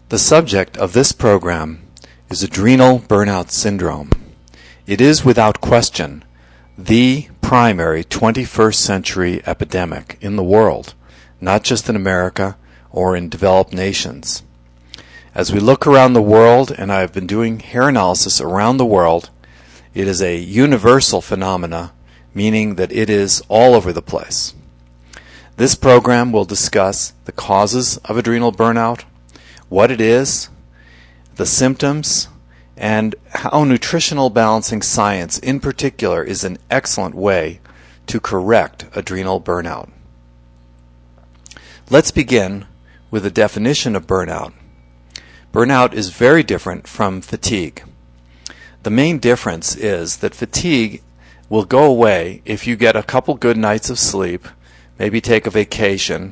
The subject of this program is adrenal burnout syndrome. It is without question the primary 21st century epidemic in the world, not just in America or in developed nations. As we look around the world, and I have been doing hair analysis around the world, it is a universal phenomena, meaning that it is all over the place. This program will discuss the causes of adrenal burnout, what it is, the symptoms, and how nutritional balancing science in particular is an excellent way to correct adrenal burnout. Let's begin with a definition of burnout. Burnout is very different from fatigue. The main difference is that fatigue will go away if you get a couple good nights of sleep, maybe take a vacation,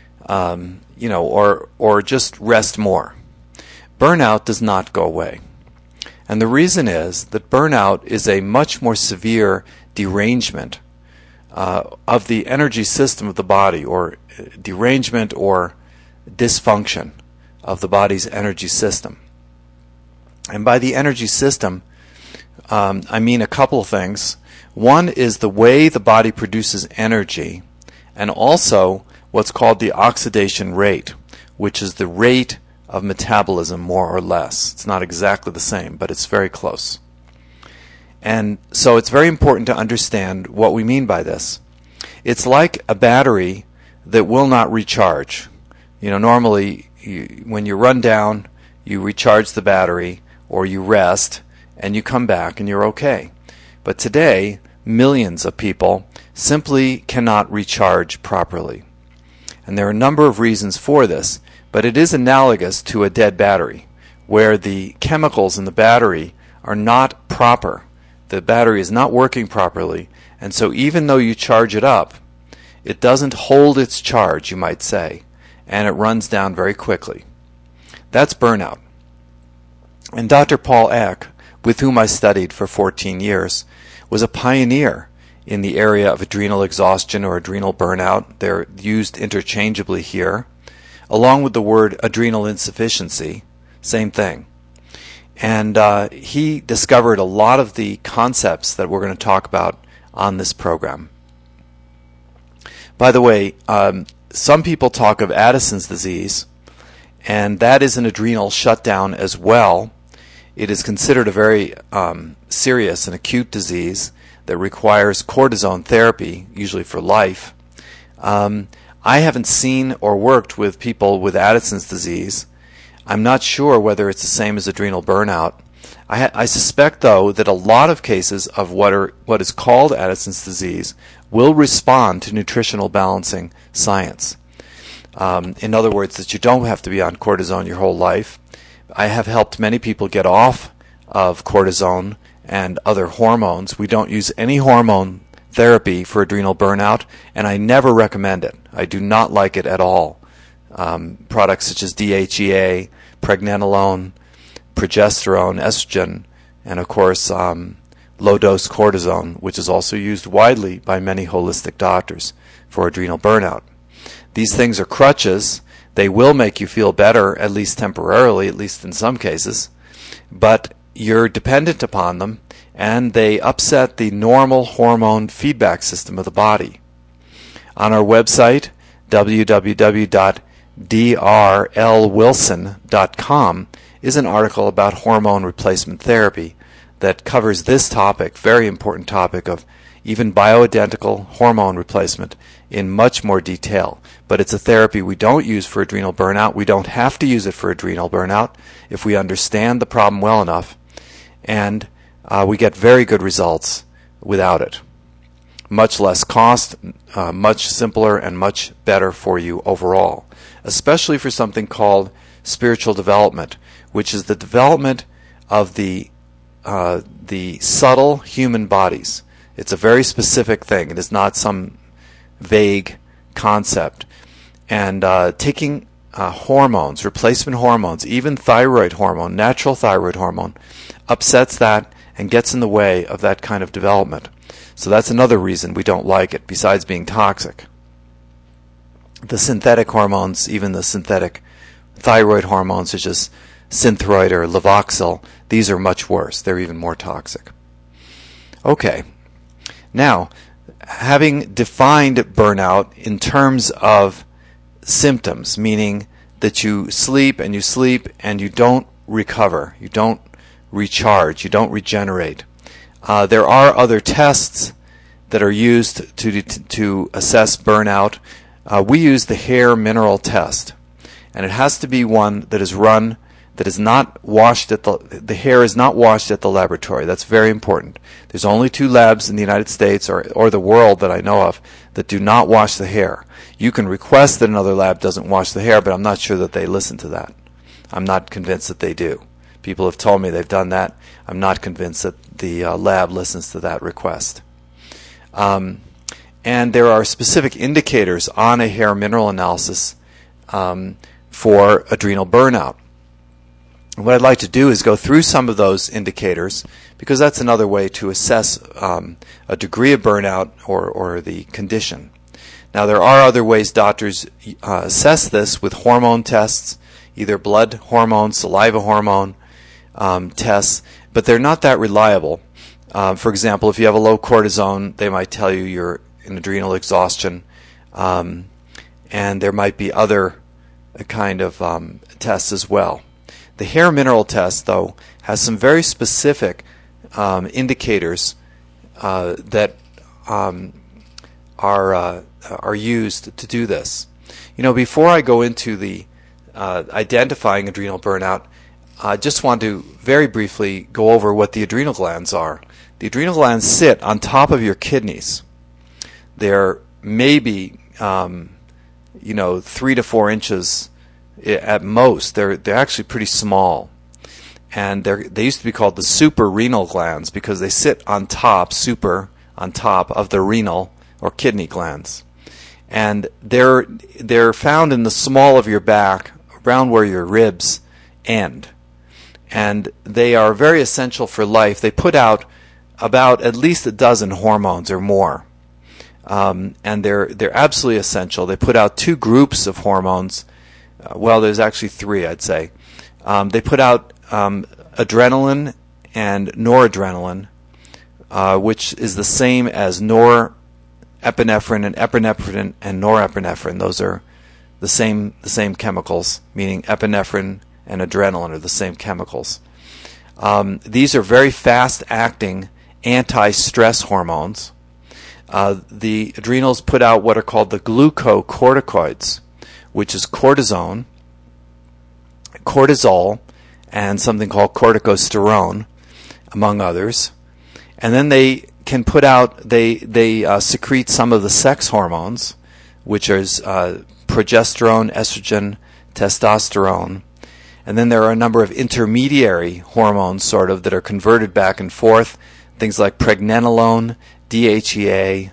or just rest more. Burnout does not go away. And the reason is that burnout is a much more severe derangement of the energy system of the body, or derangement or dysfunction of the body's energy system. And by the energy system, I mean a couple of things. One is the way the body produces energy, and also what's called the oxidation rate, which is the rate of metabolism, more or less. It's not exactly the same, but it's very close. And so it's very important to understand what we mean by this. It's like a battery that will not recharge. Normally when you run down, you recharge the battery, or you rest, and you come back and you're okay. But today, millions of people simply cannot recharge properly. And there are a number of reasons for this, but it is analogous to a dead battery, where the chemicals in the battery are not proper. The battery is not working properly, and so even though you charge it up, it doesn't hold its charge, you might say, and it runs down very quickly. That's burnout. And Dr. Paul Eck, with whom I studied for 14 years, was a pioneer in the area of adrenal exhaustion or adrenal burnout. They're used interchangeably here, along with the word adrenal insufficiency, same thing. And he discovered a lot of the concepts that we're going to talk about on this program. By the way, some people talk of Addison's disease, and that is an adrenal shutdown as well. It is considered a very serious and acute disease that requires cortisone therapy, usually for life. I haven't seen or worked with people with Addison's disease. I'm not sure whether it's the same as adrenal burnout. I suspect, though, that a lot of cases of what is called Addison's disease will respond to nutritional balancing science. In other words, that you don't have to be on cortisone your whole life. I have helped many people get off of cortisone and other hormones. We don't use any hormone therapy for adrenal burnout, and I never recommend it. I do not like it at all. Products such as DHEA, pregnenolone, progesterone, estrogen, and of course low-dose cortisone, which is also used widely by many holistic doctors for adrenal burnout. These things are crutches. They will make you feel better, at least temporarily, at least in some cases, but you're dependent upon them, and they upset the normal hormone feedback system of the body. On our website, www.drlwilson.com, is an article about hormone replacement therapy that covers this topic, very important topic of even bioidentical hormone replacement in much more detail. But it's a therapy we don't use for adrenal burnout. We don't have to use it for adrenal burnout if we understand the problem well enough, and we get very good results without it. Much less cost, much simpler, and much better for you overall, especially for something called spiritual development, which is the development of the subtle human bodies. It's a very specific thing. It is not some vague concept. And taking hormones, replacement hormones, even thyroid hormone, natural thyroid hormone, upsets that and gets in the way of that kind of development. So that's another reason we don't like it, besides being toxic. The synthetic hormones, even the synthetic thyroid hormones such as Synthroid or Levoxyl, these are much worse. They're even more toxic. Okay. Now, having defined burnout in terms of symptoms, meaning that you sleep and you don't recover, you don't recharge, you don't regenerate. There are other tests that are used to assess burnout. We use the hair mineral test, and it has to be one that is run, that is not washed at the hair is not washed at the laboratory. That's very important. There's only 2 labs in the United States or the world that I know of that do not wash the hair. You can request that another lab doesn't wash the hair, but I'm not sure that they listen to that. I'm not convinced that they do. People have told me they've done that. I'm not convinced that the lab listens to that request. And there are specific indicators on a hair mineral analysis for adrenal burnout. And what I'd like to do is go through some of those indicators, because that's another way to assess a degree of burnout or the condition. Now, there are other ways doctors assess this with hormone tests, either blood hormone, saliva hormone tests, but they're not that reliable. For example, if you have a low cortisone, they might tell you you're in adrenal exhaustion, and there might be other kind of tests as well. The hair mineral test, though, has some very specific indicators that are used to do this. You know, before I go into the identifying adrenal burnout, I just want to very briefly go over what the adrenal glands are. The adrenal glands sit on top of your kidneys. They're maybe 3 to 4 inches at most. They're actually pretty small, and they used to be called the suprarenal glands because they sit on top of the renal or kidney glands, and they're found in the small of your back, around where your ribs end, and they are very essential for life. They put out about at least a dozen hormones or more, and they're absolutely essential. They put out 2 groups of hormones. Well, there's actually 3, I'd say. They put out adrenaline and noradrenaline, which is the same as norepinephrine and epinephrine and norepinephrine. Those are the same chemicals, meaning epinephrine and adrenaline are the same chemicals. These are very fast-acting anti-stress hormones. The adrenals put out what are called the glucocorticoids, which is cortisone, cortisol, and something called corticosterone, among others. And then they can put out, they secrete some of the sex hormones, which is progesterone, estrogen, testosterone. And then there are a number of intermediary hormones, sort of, that are converted back and forth, things like pregnenolone, DHEA,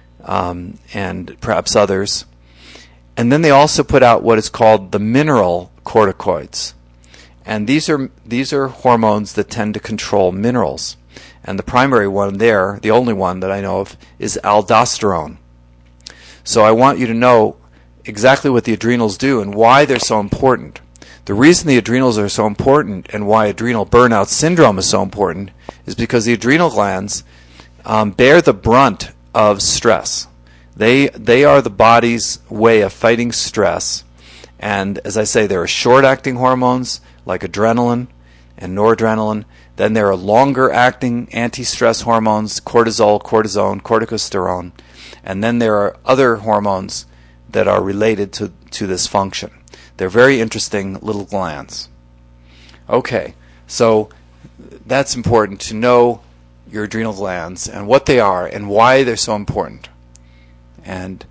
and perhaps others. And then they also put out what is called the mineral corticoids. And these are hormones that tend to control minerals. And the primary one there, the only one that I know of, is aldosterone. So I want you to know exactly what the adrenals do and why they're so important. The reason the adrenals are so important and why adrenal burnout syndrome is so important is because the adrenal glands bear the brunt of stress. They are the body's way of fighting stress. And as I say, there are short-acting hormones like adrenaline and noradrenaline. Then there are longer-acting anti-stress hormones, cortisol, cortisone, corticosterone. And then there are other hormones that are related to this function. They're very interesting little glands. Okay, so that's important to know your adrenal glands and what they are and why they're so important. And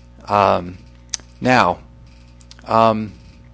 now, and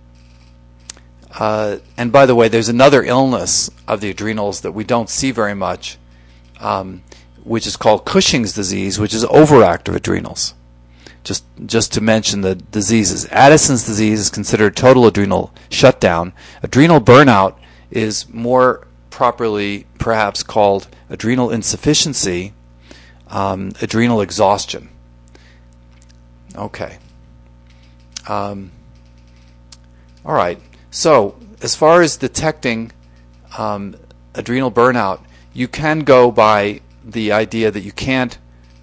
by the way, there's another illness of the adrenals that we don't see very much, which is called Cushing's disease, which is overactive adrenals. Just to mention the diseases. Addison's disease is considered total adrenal shutdown. Adrenal burnout is more properly perhaps called adrenal insufficiency, adrenal exhaustion. Okay. All right. So, as far as detecting adrenal burnout, you can go by the idea that you can't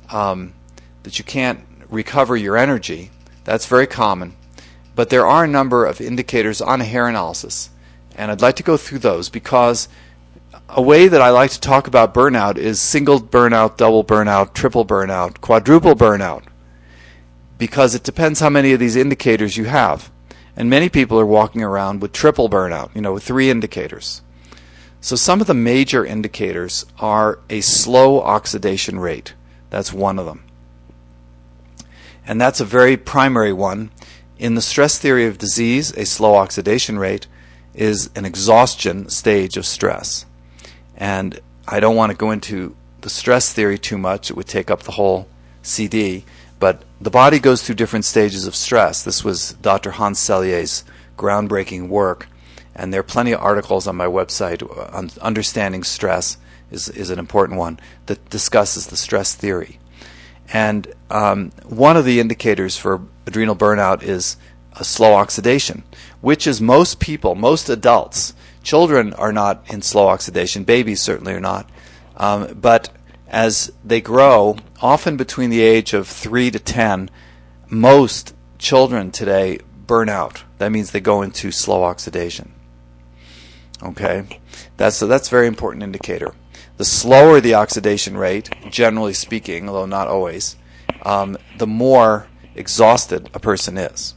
recover your energy. That's very common. But there are a number of indicators on a hair analysis, and I'd like to go through those because a way that I like to talk about burnout is single burnout, double burnout, triple burnout, quadruple burnout, because it depends how many of these indicators you have. And many people are walking around with triple burnout, with 3 indicators. So some of the major indicators are a slow oxidation rate. That's one of them. And that's a very primary one. In the stress theory of disease, a slow oxidation rate is an exhaustion stage of stress. And I don't want to go into the stress theory too much. It would take up the whole CD. But the body goes through different stages of stress. This was Dr. Hans Sellier's groundbreaking work. And there are plenty of articles on my website on understanding stress is an important one that discusses the stress theory. And one of the indicators for adrenal burnout is a slow oxidation, which is most people, most adults. Children are not in slow oxidation. Babies certainly are not. But as they grow, often between the age of 3 to 10, most children today burn out. That means they go into slow oxidation. Okay, that's a very important indicator. The slower the oxidation rate, generally speaking, although not always, the more exhausted a person is.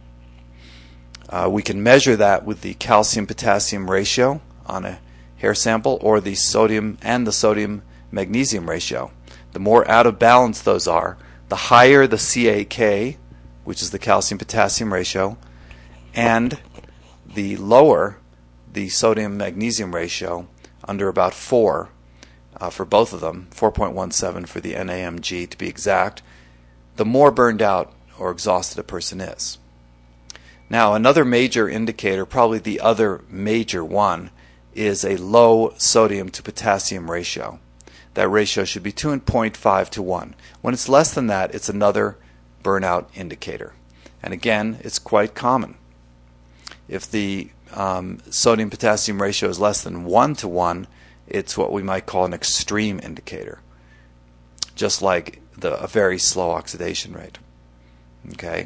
We can measure that with the calcium-potassium ratio on a hair sample, or the sodium and the sodium-magnesium ratio. The more out of balance those are, the higher the CAK, which is the calcium-potassium ratio, and the lower the sodium-magnesium ratio, under about 4 for both of them, 4.17 for the NAMG to be exact, the more burned out or exhausted a person is. Now, another major indicator, probably the other major one, is a low sodium to potassium ratio. That ratio should be 2.5 to 1. When it's less than that, it's another burnout indicator. And again, it's quite common. If the sodium-potassium ratio is less than 1 to 1, it's what we might call an extreme indicator, just like a very slow oxidation rate. Okay.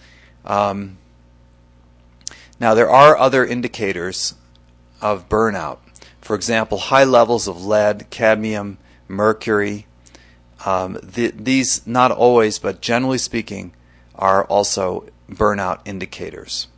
Now, there are other indicators of burnout. For example, high levels of lead, cadmium, mercury. These, not always, but generally speaking, are also burnout indicators.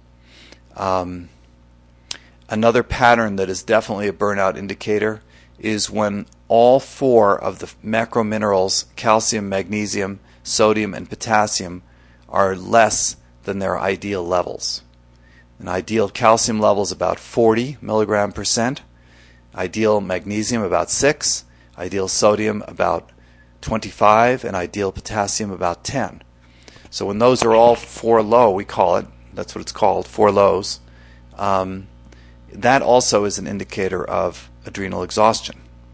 Another pattern that is definitely a burnout indicator is when all 4 of the macrominerals, calcium, magnesium, sodium, and potassium, are less than their ideal levels. An ideal calcium level is about 40 milligram percent, ideal magnesium about 6, ideal sodium about 25, and ideal potassium about 10. So when those are all 4 low, we call it, that's what it's called, 4 lows, that also is an indicator of adrenal exhaustion.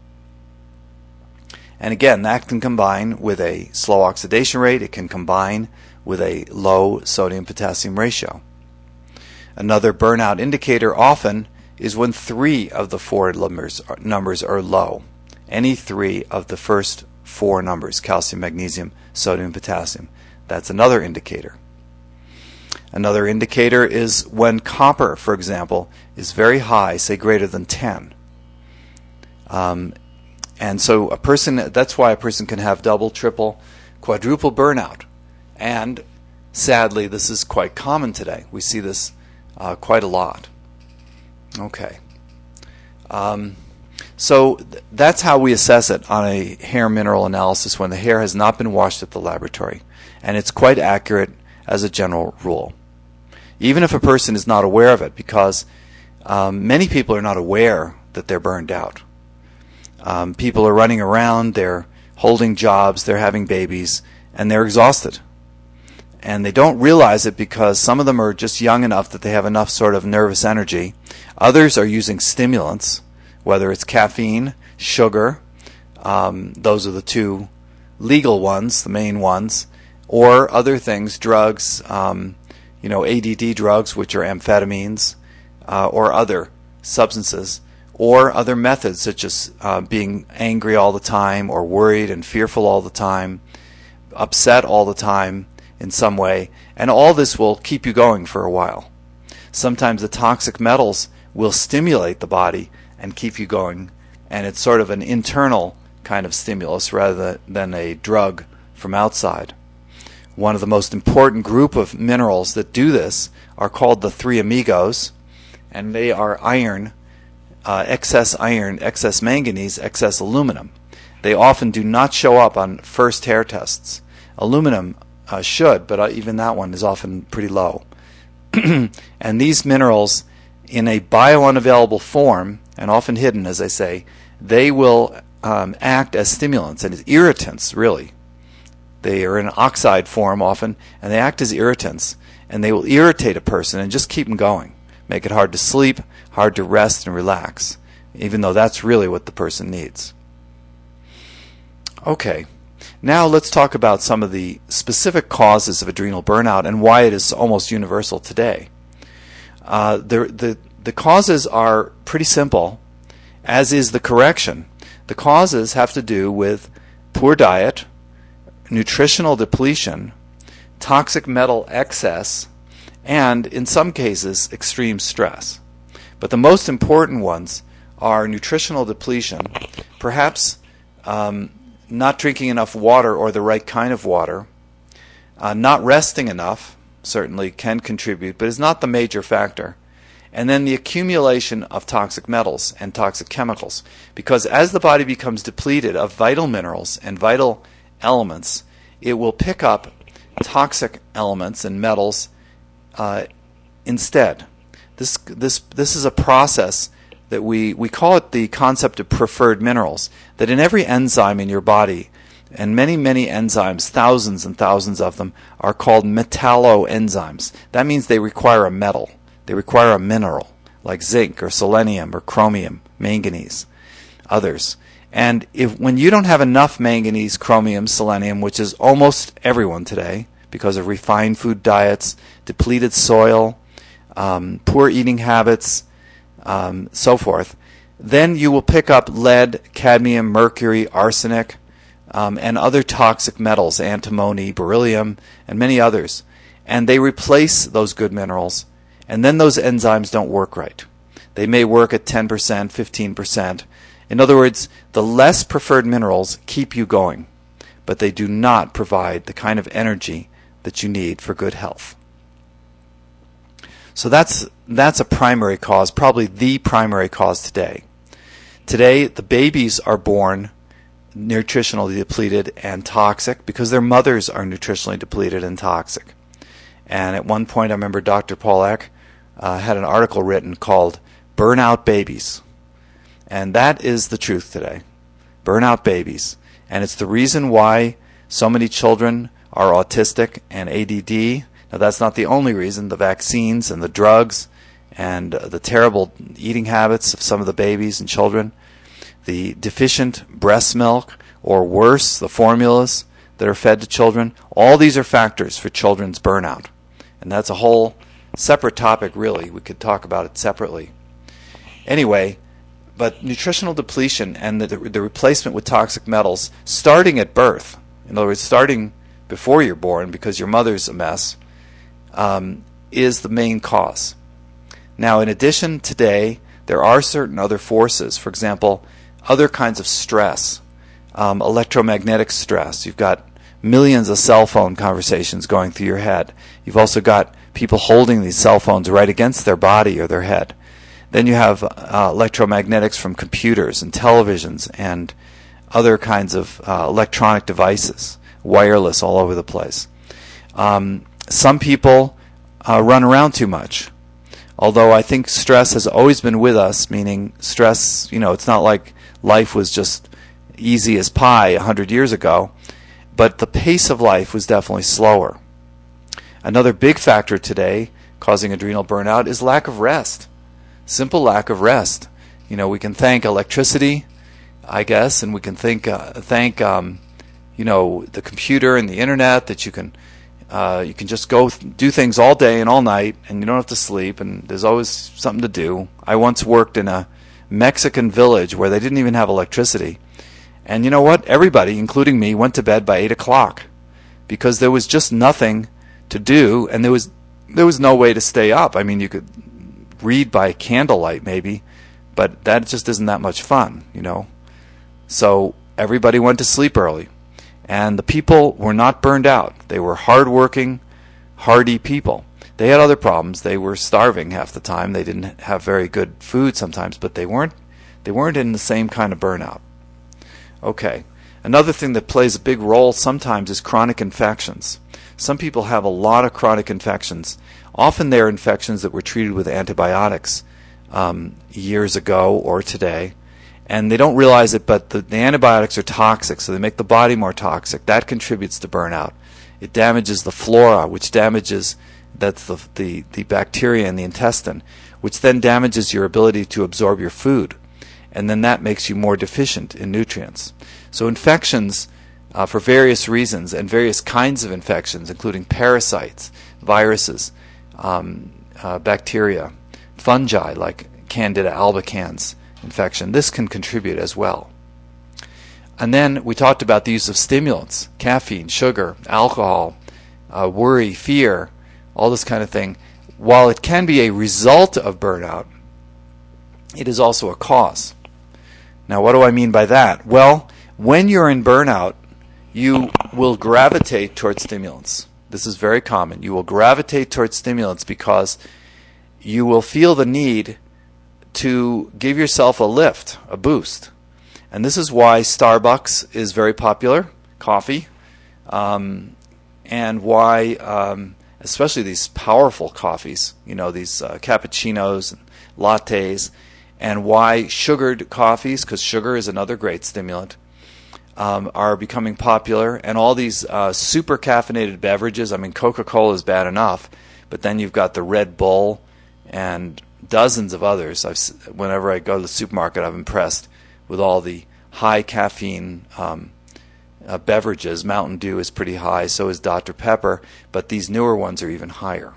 And again, that can combine with a slow oxidation rate. It can combine with a low sodium-potassium ratio. Another burnout indicator often is when 3 of the 4 numbers are low. Any 3 of the first 4 numbers, calcium, magnesium, sodium, potassium. That's another indicator. Another indicator is when copper, for example, is very high, say greater than 10. And so that's why a person can have double, triple, quadruple burnout. And sadly, this is quite common today. We see this quite a lot. Okay. So that's how we assess it on a hair mineral analysis when the hair has not been washed at the laboratory. And it's quite accurate as a general rule. Even if a person is not aware of it, because many people are not aware that they're burned out. People are running around, they're holding jobs, they're having babies, and they're exhausted. And they don't realize it because some of them are just young enough that they have enough sort of nervous energy. Others are using stimulants, whether it's caffeine, sugar, those are the 2 legal ones, the main ones, or other things, drugs, ADD drugs, which are amphetamines, or other substances, or other methods such as being angry all the time, or worried and fearful all the time, upset all the time in some way, and all this will keep you going for a while. Sometimes the toxic metals will stimulate the body and keep you going, and it's sort of an internal kind of stimulus rather than a drug from outside. One of the most important group of minerals that do this are called the three amigos, and they are iron, excess manganese, excess aluminum. They often do not show up on first hair tests. Aluminum should, but even that one is often pretty low. And these minerals, in a biounavailable form, and often hidden, as I say, they will act as stimulants and as irritants, really. They are in oxide form often, and they act as irritants, and they will irritate a person and just keep them going. Make it hard to sleep, hard to rest and relax, even though that's really what the person needs. Okay, now let's talk about some of the specific causes of adrenal burnout and why it is almost universal today. The causes are pretty simple, as is the correction. The causes have to do with poor diet, nutritional depletion, toxic metal excess, and in some cases extreme stress. But the most important ones are nutritional depletion, perhaps not drinking enough water or the right kind of water, not resting enough certainly can contribute, but is not the major factor. And then the accumulation of toxic metals and toxic chemicals. Because as the body becomes depleted of vital minerals and vital elements, it will pick up toxic elements and metals instead. This is a process that we call it the concept of preferred minerals, that in every enzyme in your body, and many enzymes, thousands and thousands of them, are called metalloenzymes. That means they require a metal. They require a mineral, like zinc or selenium or chromium, manganese, others. And when you don't have enough manganese, chromium, selenium, which is almost everyone today because of refined food diets, depleted soil, poor eating habits, so forth, then you will pick up lead, cadmium, mercury, arsenic, and other toxic metals, antimony, beryllium, and many others. And they replace those good minerals, and then those enzymes don't work right. They may work at 10%, 15%. In other words, the less preferred minerals keep you going, but they do not provide the kind of energy that you need for good health. So that's a primary cause, probably the primary cause today. Today, the babies are born nutritionally depleted and toxic because their mothers are nutritionally depleted and toxic. And at one point, I remember Dr. Paul Eck had an article written called Burnout Babies. And that is the truth today. Burnout babies. And it's the reason why so many children are autistic and ADD. Now, that's not the only reason. The vaccines and the drugs and the terrible eating habits of some of the babies and children, the deficient breast milk, or worse, the formulas that are fed to children, all these are factors for children's burnout. And that's a whole separate topic, really. We could talk about it separately. Anyway, but nutritional depletion and the replacement with toxic metals starting at birth, in other words, starting before you're born because your mother's a mess, is the main cause. Now, in addition, today, there are certain other forces. For example, other kinds of stress, electromagnetic stress. You've got millions of cell phone conversations going through your head. You've also got people holding these cell phones right against their body or their head. Then you have electromagnetics from computers and televisions and other kinds of electronic devices, wireless all over the place. Some people run around too much. Although I think stress has always been with us, meaning stress, it's not like life was just easy as pie 100 years ago, but the pace of life was definitely slower. Another big factor today causing adrenal burnout is lack of rest. Simple lack of rest. We can thank electricity, I guess, and we can thank the computer and the internet that you can You can just go do things all day and all night, and you don't have to sleep, and there's always something to do. I once worked in a Mexican village where they didn't even have electricity. And you know what? Everybody, including me, went to bed by 8 o'clock because there was just nothing to do, and there was no way to stay up. I mean, you could read by candlelight maybe, but that just isn't that much fun, you know. So everybody went to sleep early, and the people were not burned out. They were hardworking, hardy people. They had other problems. They were starving half the time. They didn't have very good food sometimes, but they weren't in the same kind of burnout. Okay. Another thing that plays a big role sometimes is chronic infections. Some people have a lot of chronic infections. Often they're infections that were treated with antibiotics years ago or today, and they don't realize it, but the antibiotics are toxic, so they make the body more toxic. That contributes to burnout. It damages the flora, which damages the bacteria in the intestine, which then damages your ability to absorb your food, and then that makes you more deficient in nutrients. So infections, for various reasons, and various kinds of infections, including parasites, viruses, bacteria, fungi like Candida albicans infection, this can contribute as well. And then we talked about the use of stimulants, caffeine, sugar, alcohol, worry, fear, all this kind of thing. While it can be a result of burnout, it is also a cause. Now, what do I mean by that? Well, when you're in burnout, you will gravitate towards stimulants. This is very common. You will gravitate towards stimulants because you will feel the need to give yourself a lift, a boost. And this is why Starbucks is very popular, coffee, and why especially these powerful coffees, these cappuccinos and lattes, and why sugared coffees, because sugar is another great stimulant, are becoming popular, and all these super caffeinated beverages. I mean, Coca-Cola is bad enough, but then you've got the Red Bull and dozens of others. Whenever I go to the supermarket, I'm impressed with all the high caffeine beverages. Mountain Dew is pretty high, so is Dr. Pepper, but these newer ones are even higher.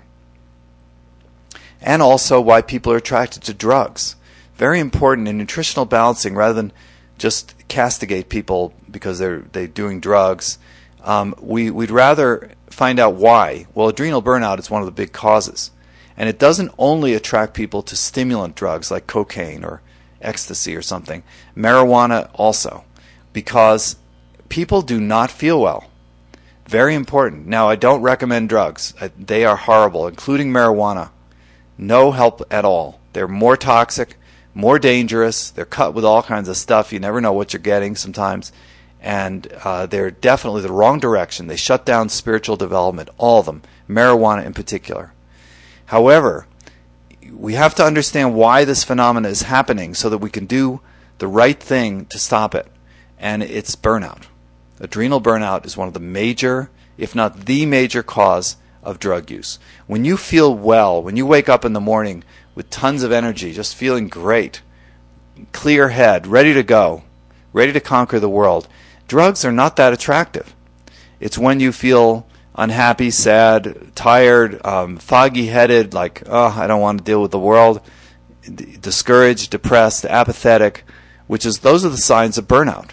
And also why people are attracted to drugs. Very important in nutritional balancing, rather than just castigate people because they're doing drugs. We'd rather find out why. Well, adrenal burnout is one of the big causes. And it doesn't only attract people to stimulant drugs like cocaine or ecstasy or something. Marijuana also, because people do not feel well. Very important. Now, I don't recommend drugs. They are horrible, including marijuana. No help at all. They're more toxic, more dangerous. They're cut with all kinds of stuff. You never know what you're getting sometimes. And they're definitely the wrong direction. They shut down spiritual development, all of them, marijuana in particular. However, we have to understand why this phenomenon is happening so that we can do the right thing to stop it. And it's burnout. Adrenal burnout is one of the major, if not the major cause of drug use. When you feel well, when you wake up in the morning with tons of energy, just feeling great, clear head, ready to go, ready to conquer the world, drugs are not that attractive. It's when you feel unhappy, sad, tired, foggy-headed, like, I don't want to deal with the world, discouraged, depressed, apathetic, those are the signs of burnout.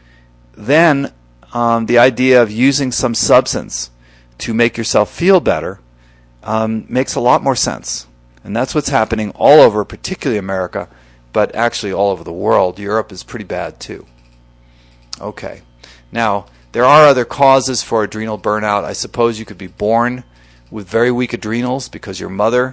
Then the idea of using some substance to make yourself feel better makes a lot more sense. And that's what's happening all over, particularly America, but actually all over the world. Europe is pretty bad too. Okay. Now, there are other causes for adrenal burnout. I suppose you could be born with very weak adrenals because your mother,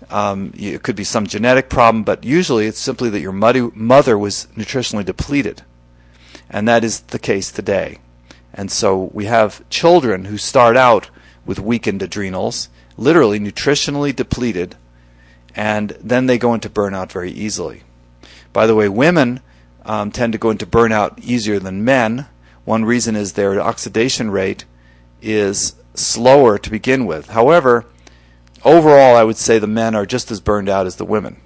it could be some genetic problem, but usually it's simply that your mother was nutritionally depleted. And that is the case today. And so we have children who start out with weakened adrenals, literally nutritionally depleted, and then they go into burnout very easily. By the way, women tend to go into burnout easier than men. One reason is their oxidation rate is slower to begin with. However, overall, I would say the men are just as burned out as the women.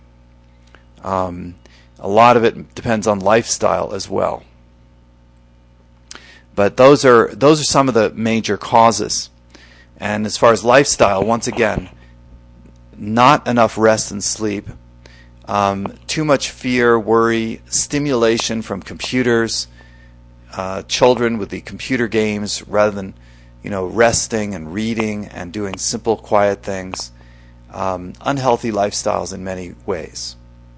A lot of it depends on lifestyle as well. But those are some of the major causes. And as far as lifestyle, once again, not enough rest and sleep, too much fear, worry, stimulation from computers, children with the computer games rather than resting and reading and doing simple, quiet things, unhealthy lifestyles in many ways.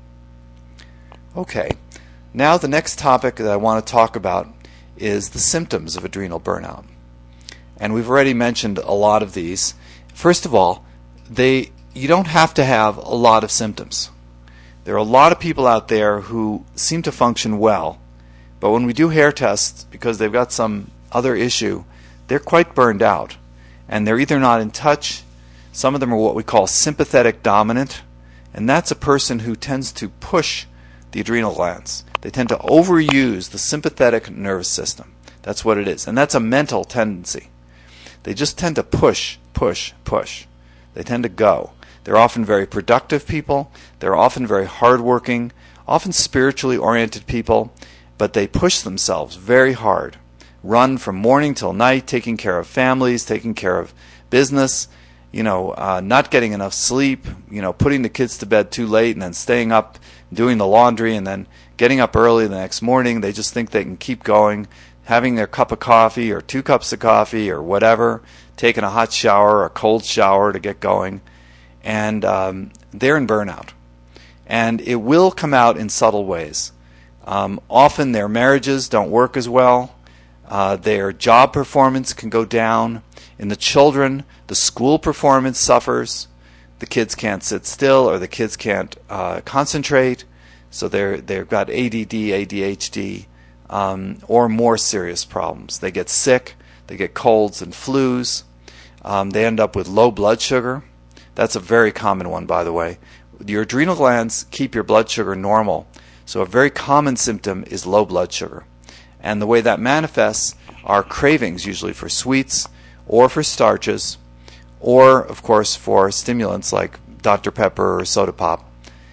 Okay, now the next topic that I want to talk about is the symptoms of adrenal burnout. And we've already mentioned a lot of these. First of all, you don't have to have a lot of symptoms. There are a lot of people out there who seem to function well, but when we do hair tests, because they've got some other issue, they're quite burned out. And they're either not in touch, some of them are what we call sympathetic dominant, and that's a person who tends to push the adrenal glands. They tend to overuse the sympathetic nervous system. That's what it is. And that's a mental tendency. They just tend to push, push, push. They tend to go. They're often very productive people. They're often very hardworking, often spiritually oriented people, but they push themselves very hard. Run from morning till night, taking care of families, taking care of business, not getting enough sleep, putting the kids to bed too late and then staying up, doing the laundry and then getting up early the next morning. They just think they can keep going, having their cup of coffee or 2 cups of coffee or whatever, taking a hot shower or a cold shower to get going. And they're in burnout. And it will come out in subtle ways. Often their marriages don't work as well. Their job performance can go down. In the children, the school performance suffers. The kids can't sit still, or the kids can't concentrate. So they've got ADD, ADHD, or more serious problems. They get sick. They get colds and flus. They end up with low blood sugar. That's a very common one, by the way. Your adrenal glands keep your blood sugar normal. So a very common symptom is low blood sugar. And the way that manifests are cravings, usually for sweets or for starches, or, of course, for stimulants like Dr. Pepper or soda pop.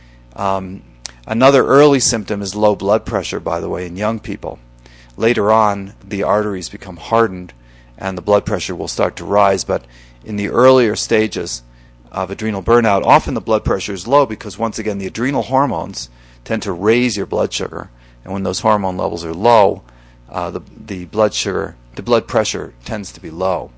Another early symptom is low blood pressure, by the way, in young people. Later on, the arteries become hardened and the blood pressure will start to rise, but in the earlier stages of adrenal burnout, often the blood pressure is low because, once again, the adrenal hormones tend to raise your blood sugar, and when those hormone levels are low, the blood pressure tends to be low.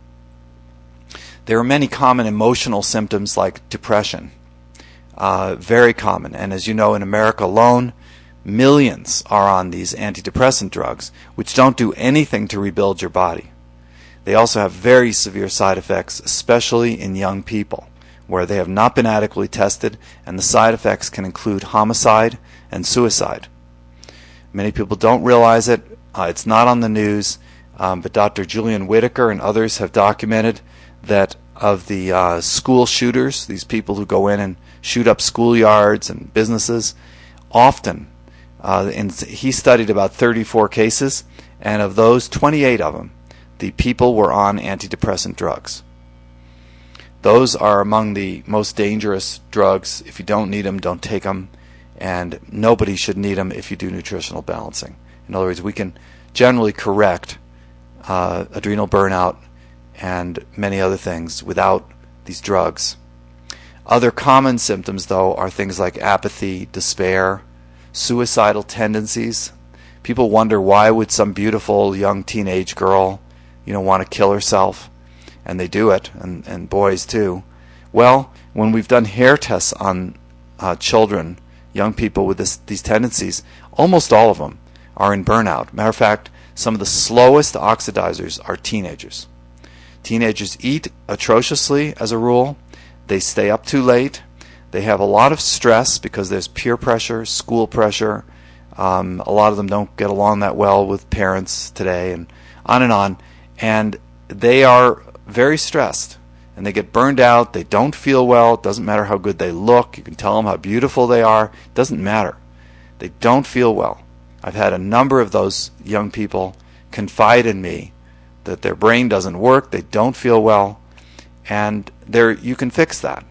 There are many common emotional symptoms like depression, very common, and as you know, in America alone, millions are on these antidepressant drugs, which don't do anything to rebuild your body. They also have very severe side effects, especially in young people, where they have not been adequately tested, and the side effects can include homicide and suicide. Many people don't realize it. It's not on the news, but Dr. Julian Whitaker and others have documented that of the school shooters, these people who go in and shoot up schoolyards and businesses, often, he studied about 34 cases, and of those, 28 of them, the people were on antidepressant drugs. Those are among the most dangerous drugs. If you don't need them, don't take them. And nobody should need them if you do nutritional balancing. In other words, we can generally correct adrenal burnout and many other things without these drugs. Other common symptoms, though, are things like apathy, despair, suicidal tendencies. People wonder, why would some beautiful young teenage girl want to kill herself? And they do it, and boys too. Well, when we've done hair tests on children, young people with these tendencies, almost all of them are in burnout. Matter of fact, some of the slowest oxidizers are teenagers. Teenagers eat atrociously as a rule. They stay up too late. They have a lot of stress because there's peer pressure, school pressure. A lot of them don't get along that well with parents today, and on and on. And they are very stressed, and they get burned out. They don't feel well. It doesn't matter how good they look. You can tell them how beautiful they are. It doesn't matter. They don't feel well. I've had a number of those young people confide in me that their brain doesn't work, they don't feel well, and you can fix that.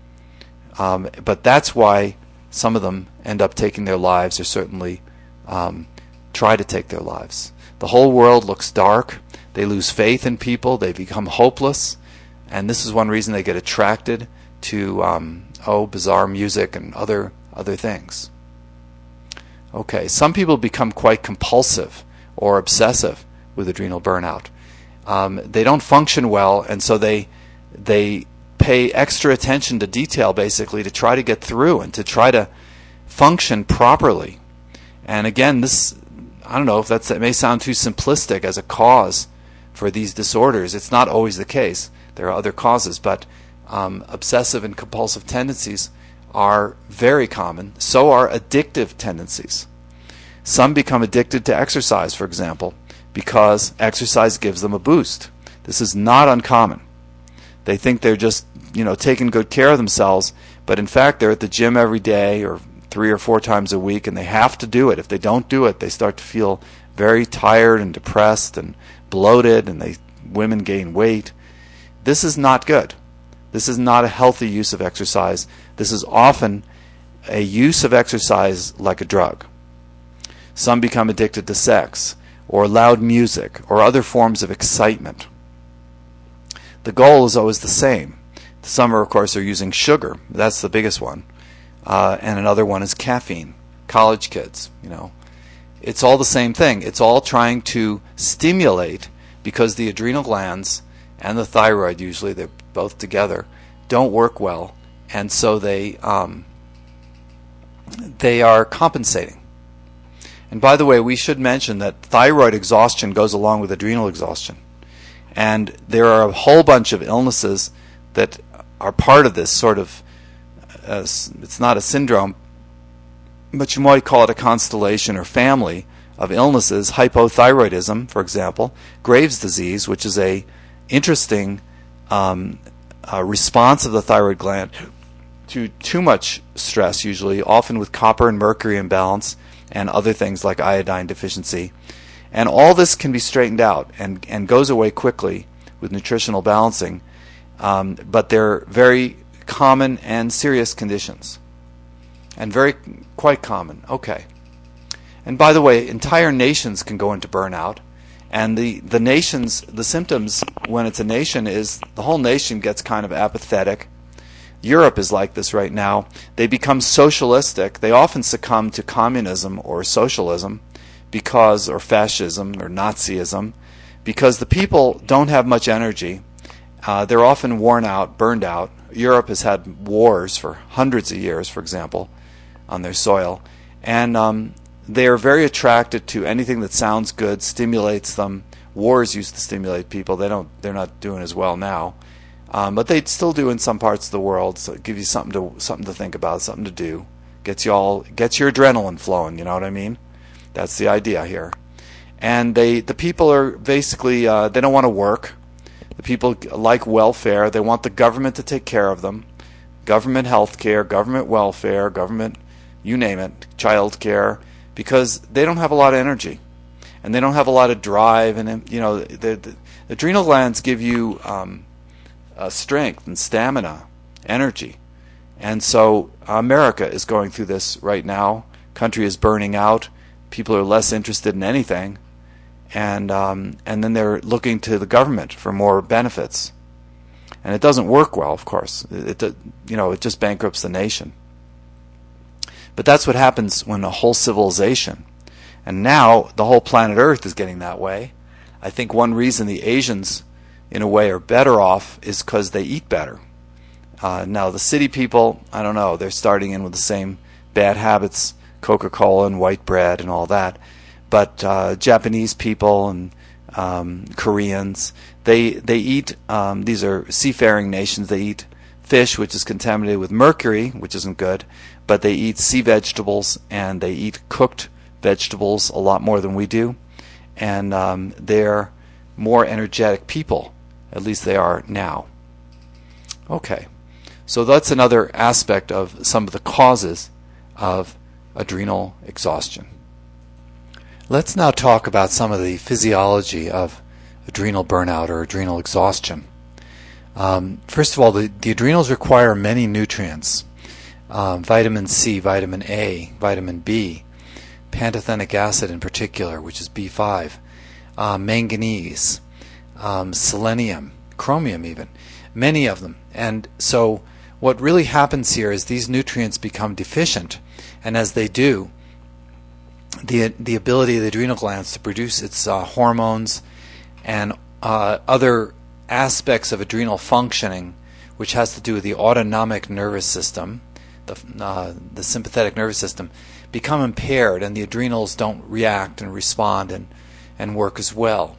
But that's why some of them end up taking their lives, or certainly try to take their lives. The whole world looks dark. They lose faith in people. They become hopeless. And this is one reason they get attracted to bizarre music and other things. Okay, some people become quite compulsive or obsessive with adrenal burnout. They don't function well, and so they pay extra attention to detail, basically, to try to get through and to try to function properly. And again, I don't know if that may sound too simplistic as a cause for these disorders. It's not always the case. There are other causes, but obsessive and compulsive tendencies are very common. So are addictive tendencies. Some become addicted to exercise, for example, because exercise gives them a boost. This is not uncommon. They think they're just, taking good care of themselves, but in fact they're at the gym every day or 3 or 4 times a week, and they have to do it. If they don't do it, they start to feel very tired and depressed and bloated, and women gain weight. This is not good. This is not a healthy use of exercise. This is often a use of exercise like a drug. Some become addicted to sex or loud music or other forms of excitement. The goal is always the same. Some, of course, are using sugar. That's the biggest one. And another one is caffeine. College kids, It's all the same thing. It's all trying to stimulate, because the adrenal glands and the thyroid, usually they're both together, don't work well, and so they are compensating. And by the way, we should mention that thyroid exhaustion goes along with adrenal exhaustion. And there are a whole bunch of illnesses that are part of this sort of, it's not a syndrome, but you might call it a constellation or family of illnesses. Hypothyroidism, for example, Graves' disease, which is a interesting response of the thyroid gland to too much stress, usually, often with copper and mercury imbalance and other things like iodine deficiency. And all this can be straightened out and goes away quickly with nutritional balancing, but they're very common and serious conditions, and quite common. Okay. And by the way, entire nations can go into burnout, and the symptoms when it's a nation is the whole nation gets kind of apathetic. Europe is like this right now. They become socialistic. They often succumb to communism or socialism or fascism or Nazism, because the people don't have much energy. They're often worn out, burned out. Europe has had wars for hundreds of years, for example, on their soil. And they are very attracted to anything that sounds good, stimulates them. Wars used to stimulate people. They're not doing as well now. But they still do in some parts of the world, so it gives you something to think about, something to do. Gets your adrenaline flowing, you know what I mean? That's the idea here. And the people are basically, they don't want to work. The people like welfare. They want the government to take care of them. Government health care, government welfare, government, you name it, child care, because they don't have a lot of energy. And they don't have a lot of drive. And, the adrenal glands give you strength and stamina, energy. And so America is going through this right now. Country is burning out. People are less interested in anything. And then they're looking to the government for more benefits, and it doesn't work well. Of course, it just bankrupts the nation. But that's what happens when a whole civilization, and now the whole planet Earth is getting that way. I think one reason the Asians, in a way, are better off is because they eat better. Now the city people, I don't know, they're starting in with the same bad habits, Coca-Cola and white bread and all that. But Japanese people and Koreans, they eat, these are seafaring nations, they eat fish which is contaminated with mercury, which isn't good, but they eat sea vegetables and they eat cooked vegetables a lot more than we do. And they're more energetic people, at least they are now. Okay, so that's another aspect of some of the causes of adrenal exhaustion. Let's now talk about some of the physiology of adrenal burnout or adrenal exhaustion. First of all, the adrenals require many nutrients. Vitamin C, vitamin A, vitamin B, pantothenic acid in particular, which is B5, manganese, selenium, chromium even, many of them. And so what really happens here is these nutrients become deficient, and as they do, the ability of the adrenal glands to produce its hormones and other aspects of adrenal functioning, which has to do with the autonomic nervous system, the sympathetic nervous system, become impaired, and the adrenals don't react and respond and work as well.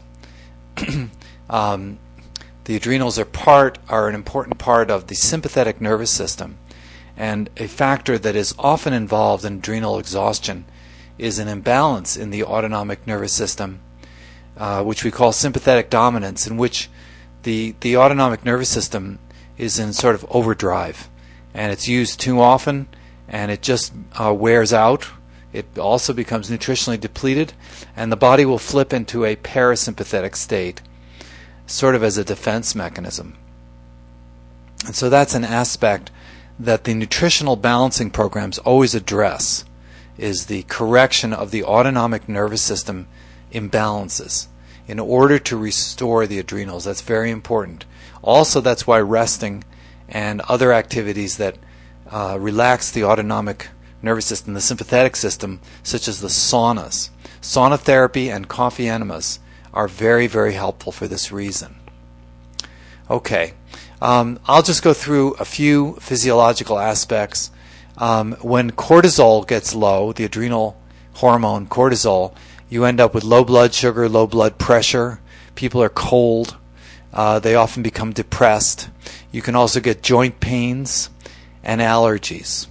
The adrenals are an important part of the sympathetic nervous system, and a factor that is often involved in adrenal exhaustion is an imbalance in the autonomic nervous system, which we call sympathetic dominance, in which the autonomic nervous system is in sort of overdrive, and it's used too often, and it just wears out. It also becomes nutritionally depleted, and the body will flip into a parasympathetic state, sort of as a defense mechanism. And so that's an aspect that the nutritional balancing programs always address, is the correction of the autonomic nervous system imbalances in order to restore the adrenals. That's very important. Also, that's why resting and other activities that relax the autonomic nervous system, the sympathetic system, such as the saunas. Sauna therapy and coffee enemas are very, very helpful for this reason. Okay, I'll just go through a few physiological aspects. When cortisol gets low, the adrenal hormone cortisol, you end up with low blood sugar, low blood pressure. People are cold. They often become depressed. You can also get joint pains and allergies.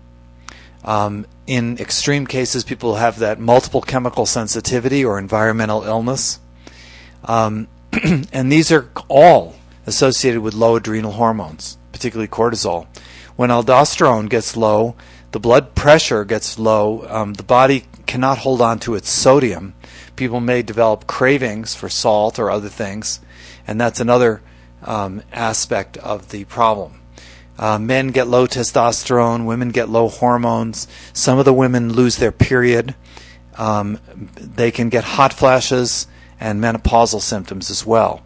In extreme cases, people have that multiple chemical sensitivity or environmental illness. And these are all associated with low adrenal hormones, particularly cortisol. When aldosterone gets low, the blood pressure gets low, the body cannot hold on to its sodium. People may develop cravings for salt or other things, and that's another aspect of the problem. Men get low testosterone, women get low hormones. Some of the women lose their period. They can get hot flashes and menopausal symptoms as well.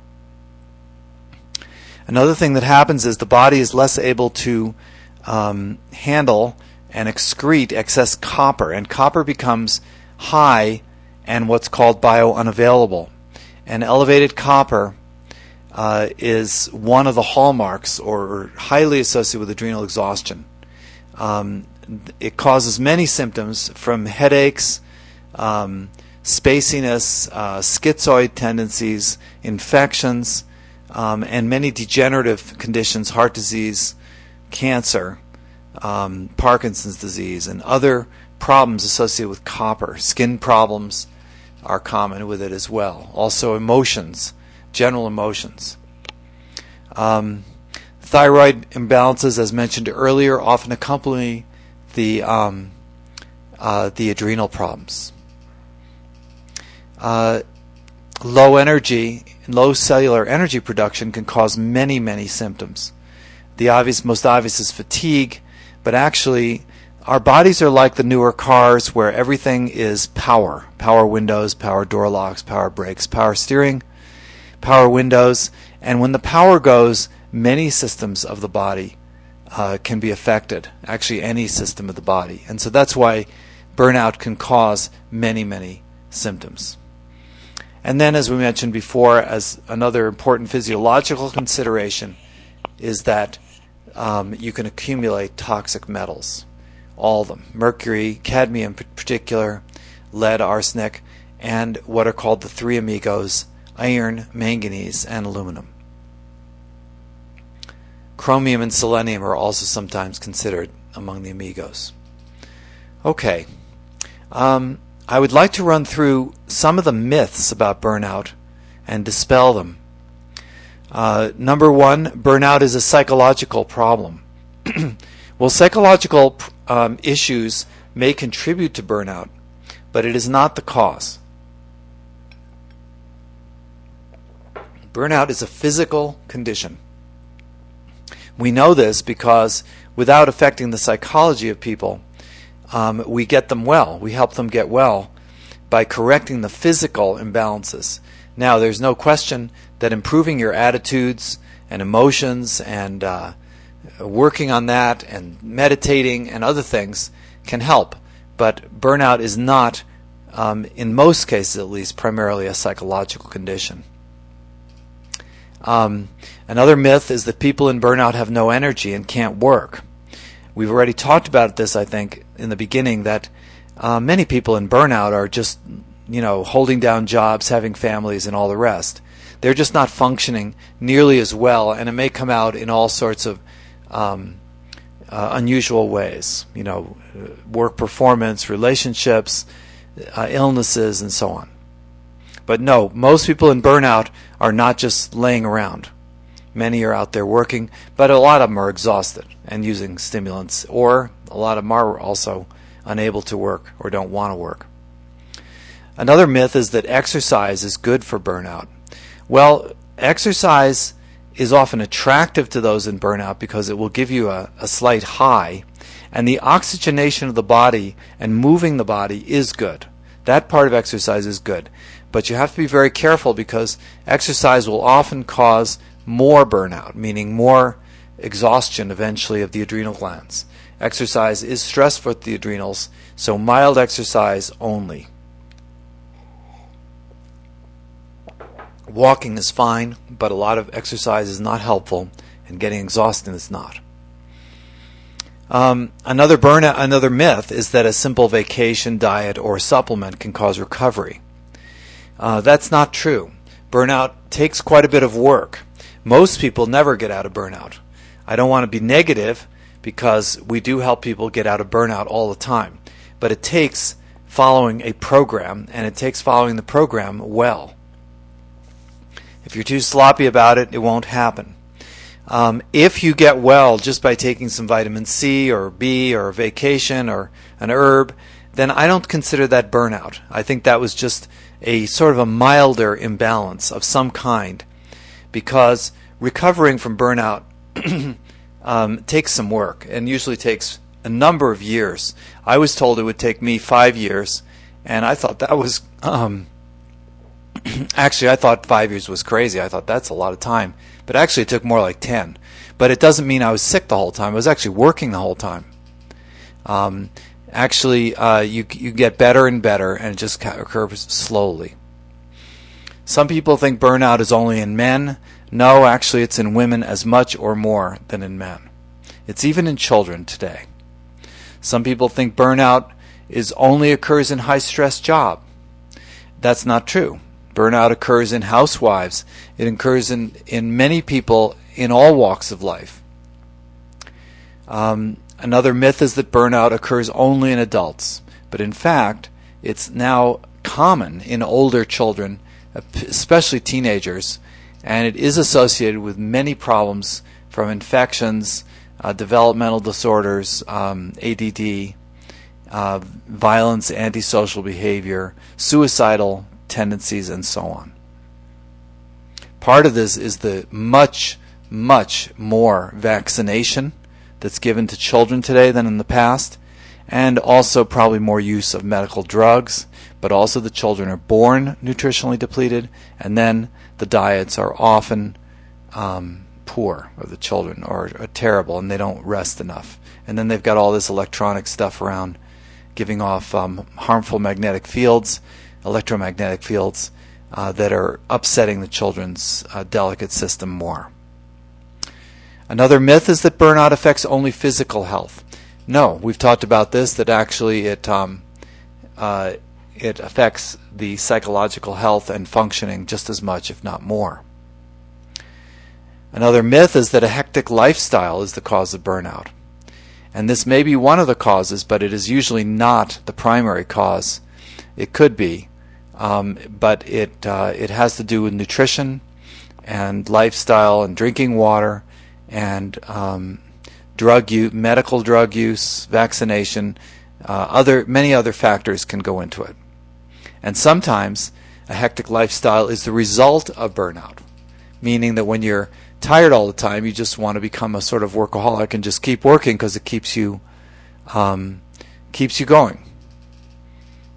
Another thing that happens is the body is less able to handle and excrete excess copper, and copper becomes high and what's called biounavailable. And elevated copper is one of the hallmarks or highly associated with adrenal exhaustion. It causes many symptoms from headaches, spaciness, schizoid tendencies, infections, and many degenerative conditions, heart disease, cancer, Parkinson's disease, and other problems associated with copper. Skin problems are common with it as well. Also emotions, general emotions. Thyroid imbalances, as mentioned earlier, often accompany the adrenal problems. Low energy, low cellular energy production can cause many, many symptoms. The most obvious is fatigue, but actually our bodies are like the newer cars where everything is power. Power windows, power door locks, power brakes, power steering, power windows. And when the power goes, many systems of the body can be affected, actually any system of the body. And so that's why burnout can cause many, many symptoms. And then, as we mentioned before, as another important physiological consideration is that you can accumulate toxic metals, all of them, mercury, cadmium in particular, lead, arsenic, and what are called the three amigos, iron, manganese, and aluminum. Chromium and selenium are also sometimes considered among the amigos. Okay. I would like to run through some of the myths about burnout and dispel them. Number one, burnout is a psychological problem. Well, psychological issues may contribute to burnout, but it is not the cause. Burnout is a physical condition. We know this because without affecting the psychology of people, we get them well. We help them get well by correcting the physical imbalances. Now, there's no question that improving your attitudes and emotions and working on that and meditating and other things can help. But burnout is not, in most cases at least, primarily a psychological condition. Another myth is that people in burnout have no energy and can't work. We've already talked about this, I think, in the beginning, that many people in burnout are just, holding down jobs, having families, and all the rest. They're just not functioning nearly as well, and it may come out in all sorts of unusual ways. Work performance, relationships, illnesses, and so on. But no, most people in burnout are not just laying around. Many are out there working, but a lot of them are exhausted and using stimulants, or a lot of them are also unable to work or don't want to work. Another myth is that exercise is good for burnout. Well, exercise is often attractive to those in burnout because it will give you a slight high, and the oxygenation of the body and moving the body is good. That part of exercise is good. But you have to be very careful because exercise will often cause more burnout, meaning more exhaustion eventually of the adrenal glands. Exercise is stressful for the adrenals, so mild exercise only. Walking is fine, but a lot of exercise is not helpful, and getting exhausted is not. Another myth is that a simple vacation, diet, or supplement can cause recovery. That's not true. Burnout takes quite a bit of work. Most people never get out of burnout. I don't want to be negative because we do help people get out of burnout all the time. But it takes following a program, and it takes following the program well. If you're too sloppy about it, it won't happen. If you get well just by taking some vitamin C or B or a vacation or an herb, then I don't consider that burnout. I think that was just a sort of a milder imbalance of some kind, because recovering from burnout takes some work and usually takes a number of years. I was told it would take me 5 years, and I thought that was actually I thought 5 years was crazy. I thought that's a lot of time, but actually it took more like 10. But it doesn't mean I was sick the whole time. I was actually working the whole time. You get better and better, and it just occurs slowly. Some people think burnout is only in men. No, actually it's in women as much or more than in men. It's even in children today. Some people think burnout only occurs in high-stress job. That's not true. Burnout occurs in housewives. It occurs in many people in all walks of life. Another myth is that burnout occurs only in adults, but in fact, it's now common in older children, especially teenagers, and it is associated with many problems from infections, developmental disorders, ADD, violence, antisocial behavior, suicidal tendencies, and so on. Part of this is the much, much more vaccination that's given to children today than in the past, and also probably more use of medical drugs, but also the children are born nutritionally depleted, and then the diets are often poor of the children, or terrible, and they don't rest enough. And then they've got all this electronic stuff around giving off harmful magnetic fields, electromagnetic fields, that are upsetting the children's delicate system more. Another myth is that burnout affects only physical health. No, we've talked about this, that actually it affects the psychological health and functioning just as much, if not more. Another myth is that a hectic lifestyle is the cause of burnout. And this may be one of the causes, but it is usually not the primary cause. It could be, but it has to do with nutrition and lifestyle and drinking water and medical drug use, vaccination, many other factors can go into it. And sometimes a hectic lifestyle is the result of burnout, meaning that when you're tired all the time, you just want to become a sort of workaholic and just keep working because it keeps you going.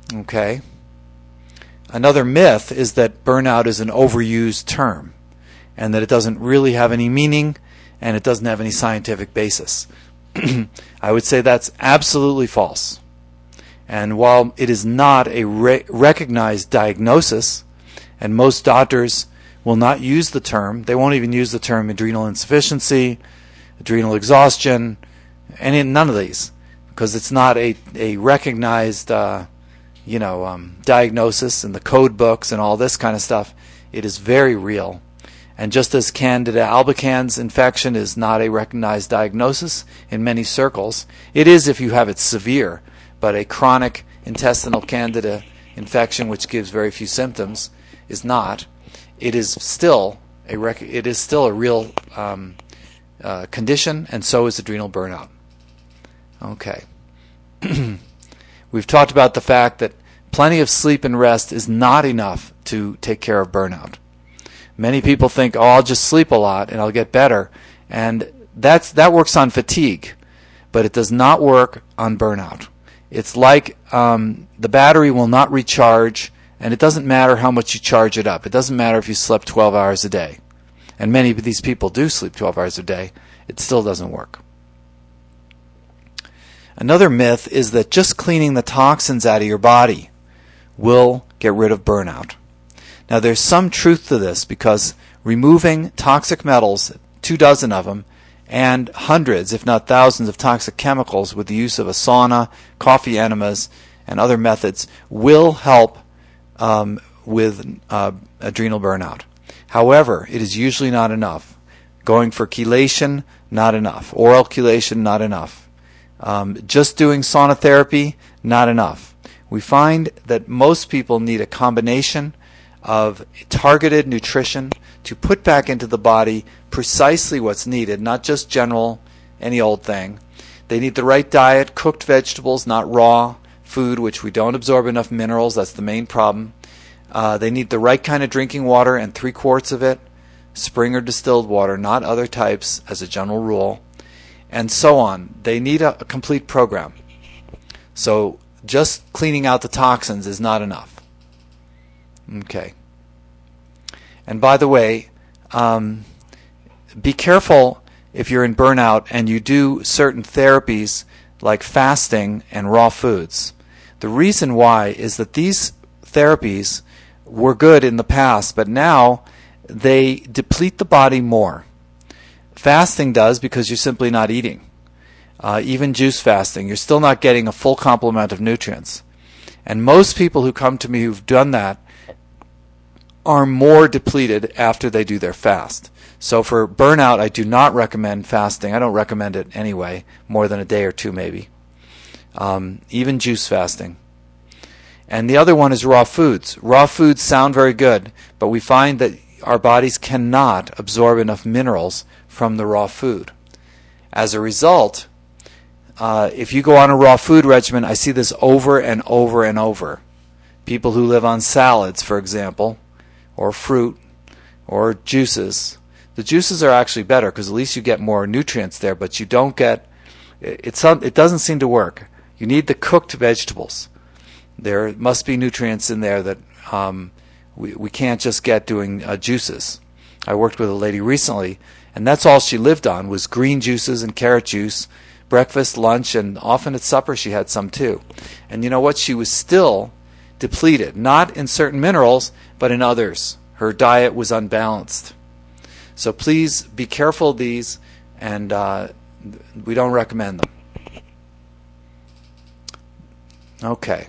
Okay. Another myth is that burnout is an overused term, and that it doesn't really have any meaning, and it doesn't have any scientific basis. I would say that's absolutely false. And while it is not a recognized diagnosis, and most doctors will not use the term, they won't even use the term adrenal insufficiency, adrenal exhaustion, none of these, because it's not a recognized diagnosis in the code books and all this kind of stuff. It is very real. And just as Candida albicans infection is not a recognized diagnosis in many circles, it is if you have it severe, but a chronic intestinal Candida infection which gives very few symptoms is not. It is still a real condition, and so is adrenal burnout. Okay. We've talked about the fact that plenty of sleep and rest is not enough to take care of burnout. Many people think, I'll just sleep a lot and I'll get better. And that works on fatigue, but it does not work on burnout. It's like the battery will not recharge, and it doesn't matter how much you charge it up. It doesn't matter if you slept 12 hours a day. And many of these people do sleep 12 hours a day. It still doesn't work. Another myth is that just cleaning the toxins out of your body will get rid of burnout. Now there's some truth to this, because removing toxic metals, 24 of them, and hundreds, if not thousands, of toxic chemicals with the use of a sauna, coffee enemas, and other methods will help with adrenal burnout. However, it is usually not enough. Going for chelation, not enough. Oral chelation, not enough. Just doing sauna therapy, not enough. We find that most people need a combination of targeted nutrition to put back into the body precisely what's needed, not just general, any old thing. They need the right diet, cooked vegetables, not raw food, which we don't absorb enough minerals. That's the main problem. They need the right kind of drinking water, and 3 quarts of it, spring or distilled water, not other types as a general rule, and so on. They need a complete program. So just cleaning out the toxins is not enough. Okay. And by the way, be careful if you're in burnout and you do certain therapies like fasting and raw foods. The reason why is that these therapies were good in the past, but now they deplete the body more. Fasting does, because you're simply not eating. Even juice fasting, you're still not getting a full complement of nutrients. And most people who come to me who've done that are more depleted after they do their fast. So for burnout, I do not recommend fasting. I don't recommend it anyway, more than a day or two maybe. Even juice fasting. And the other one is raw foods. Raw foods sound very good, but we find that our bodies cannot absorb enough minerals from the raw food. As a result, if you go on a raw food regimen, I see this over and over and over. People who live on salads, for example, or fruit, or juices. The juices are actually better because at least you get more nutrients there, but you don't get, it doesn't seem to work. You need the cooked vegetables. There must be nutrients in there that we can't just get doing juices. I worked with a lady recently, and that's all she lived on was green juices and carrot juice, breakfast, lunch, and often at supper she had some too. And you know what? She was still depleted, not in certain minerals, but in others. Her diet was unbalanced. So please be careful of these, and we don't recommend them. Okay.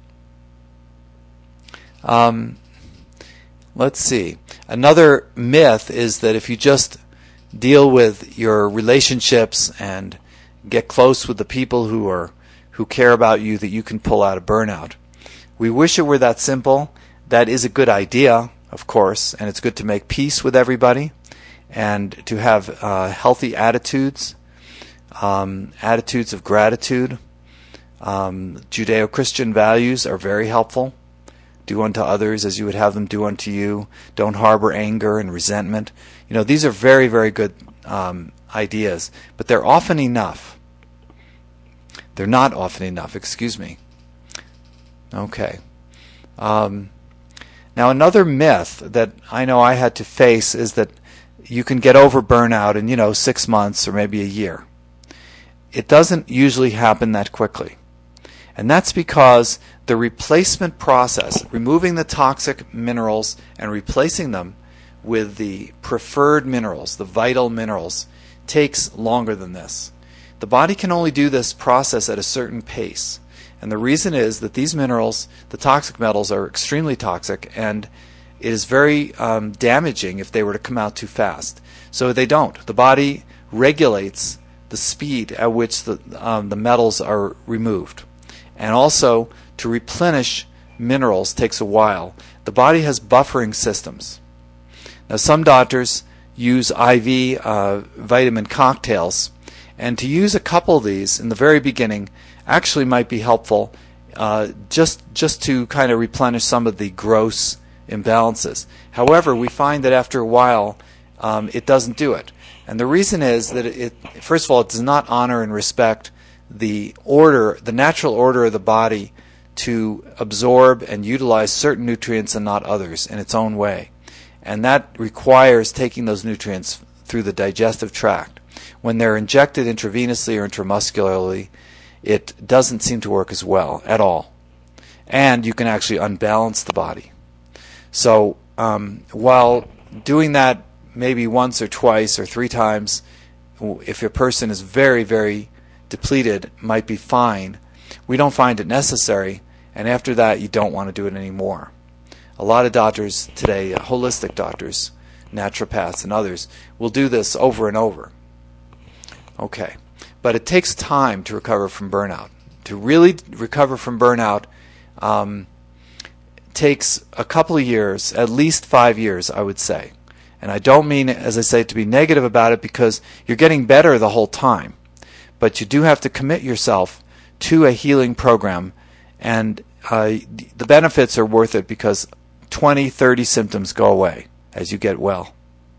Let's see. Another myth is that if you just deal with your relationships and get close with the people who care about you, that you can pull out of burnout. We wish it were that simple. That is a good idea, of course, and it's good to make peace with everybody and to have healthy attitudes, attitudes of gratitude. Judeo-Christian values are very helpful. Do unto others as you would have them do unto you. Don't harbor anger and resentment. You know, these are very, very good ideas, but they're often enough. They're not often enough, excuse me. Okay. Now, another myth that I know I had to face is that you can get over burnout in, 6 months or maybe a year. It doesn't usually happen that quickly. And that's because the replacement process, removing the toxic minerals and replacing them with the preferred minerals, the vital minerals, takes longer than this. The body can only do this process at a certain pace. And the reason is that these minerals, the toxic metals, are extremely toxic, and it is very damaging if they were to come out too fast. So they don't. The body regulates the speed at which the metals are removed. And also, to replenish minerals takes a while. The body has buffering systems. Now, some doctors use IV vitamin cocktails, and to use a couple of these in the very beginning actually might be helpful, just to kind of replenish some of the gross imbalances. However, we find that after a while, it doesn't do it. And the reason is that first of all, it does not honor and respect the natural order of the body to absorb and utilize certain nutrients and not others in its own way. And that requires taking those nutrients through the digestive tract. When they're injected intravenously or intramuscularly, it doesn't seem to work as well at all. And you can actually unbalance the body. So while doing that maybe once or twice or 3 times, if a person is very, very depleted, might be fine. We don't find it necessary, and after that you don't want to do it anymore. A lot of doctors today, holistic doctors, naturopaths and others, will do this over and over. Okay, but it takes time to recover from burnout. To really recover from burnout takes a couple of years, at least 5 years, I would say. And I don't mean, as I say, to be negative about it, because you're getting better the whole time. But you do have to commit yourself to a healing program, and the benefits are worth it because 20, 30 symptoms go away as you get well.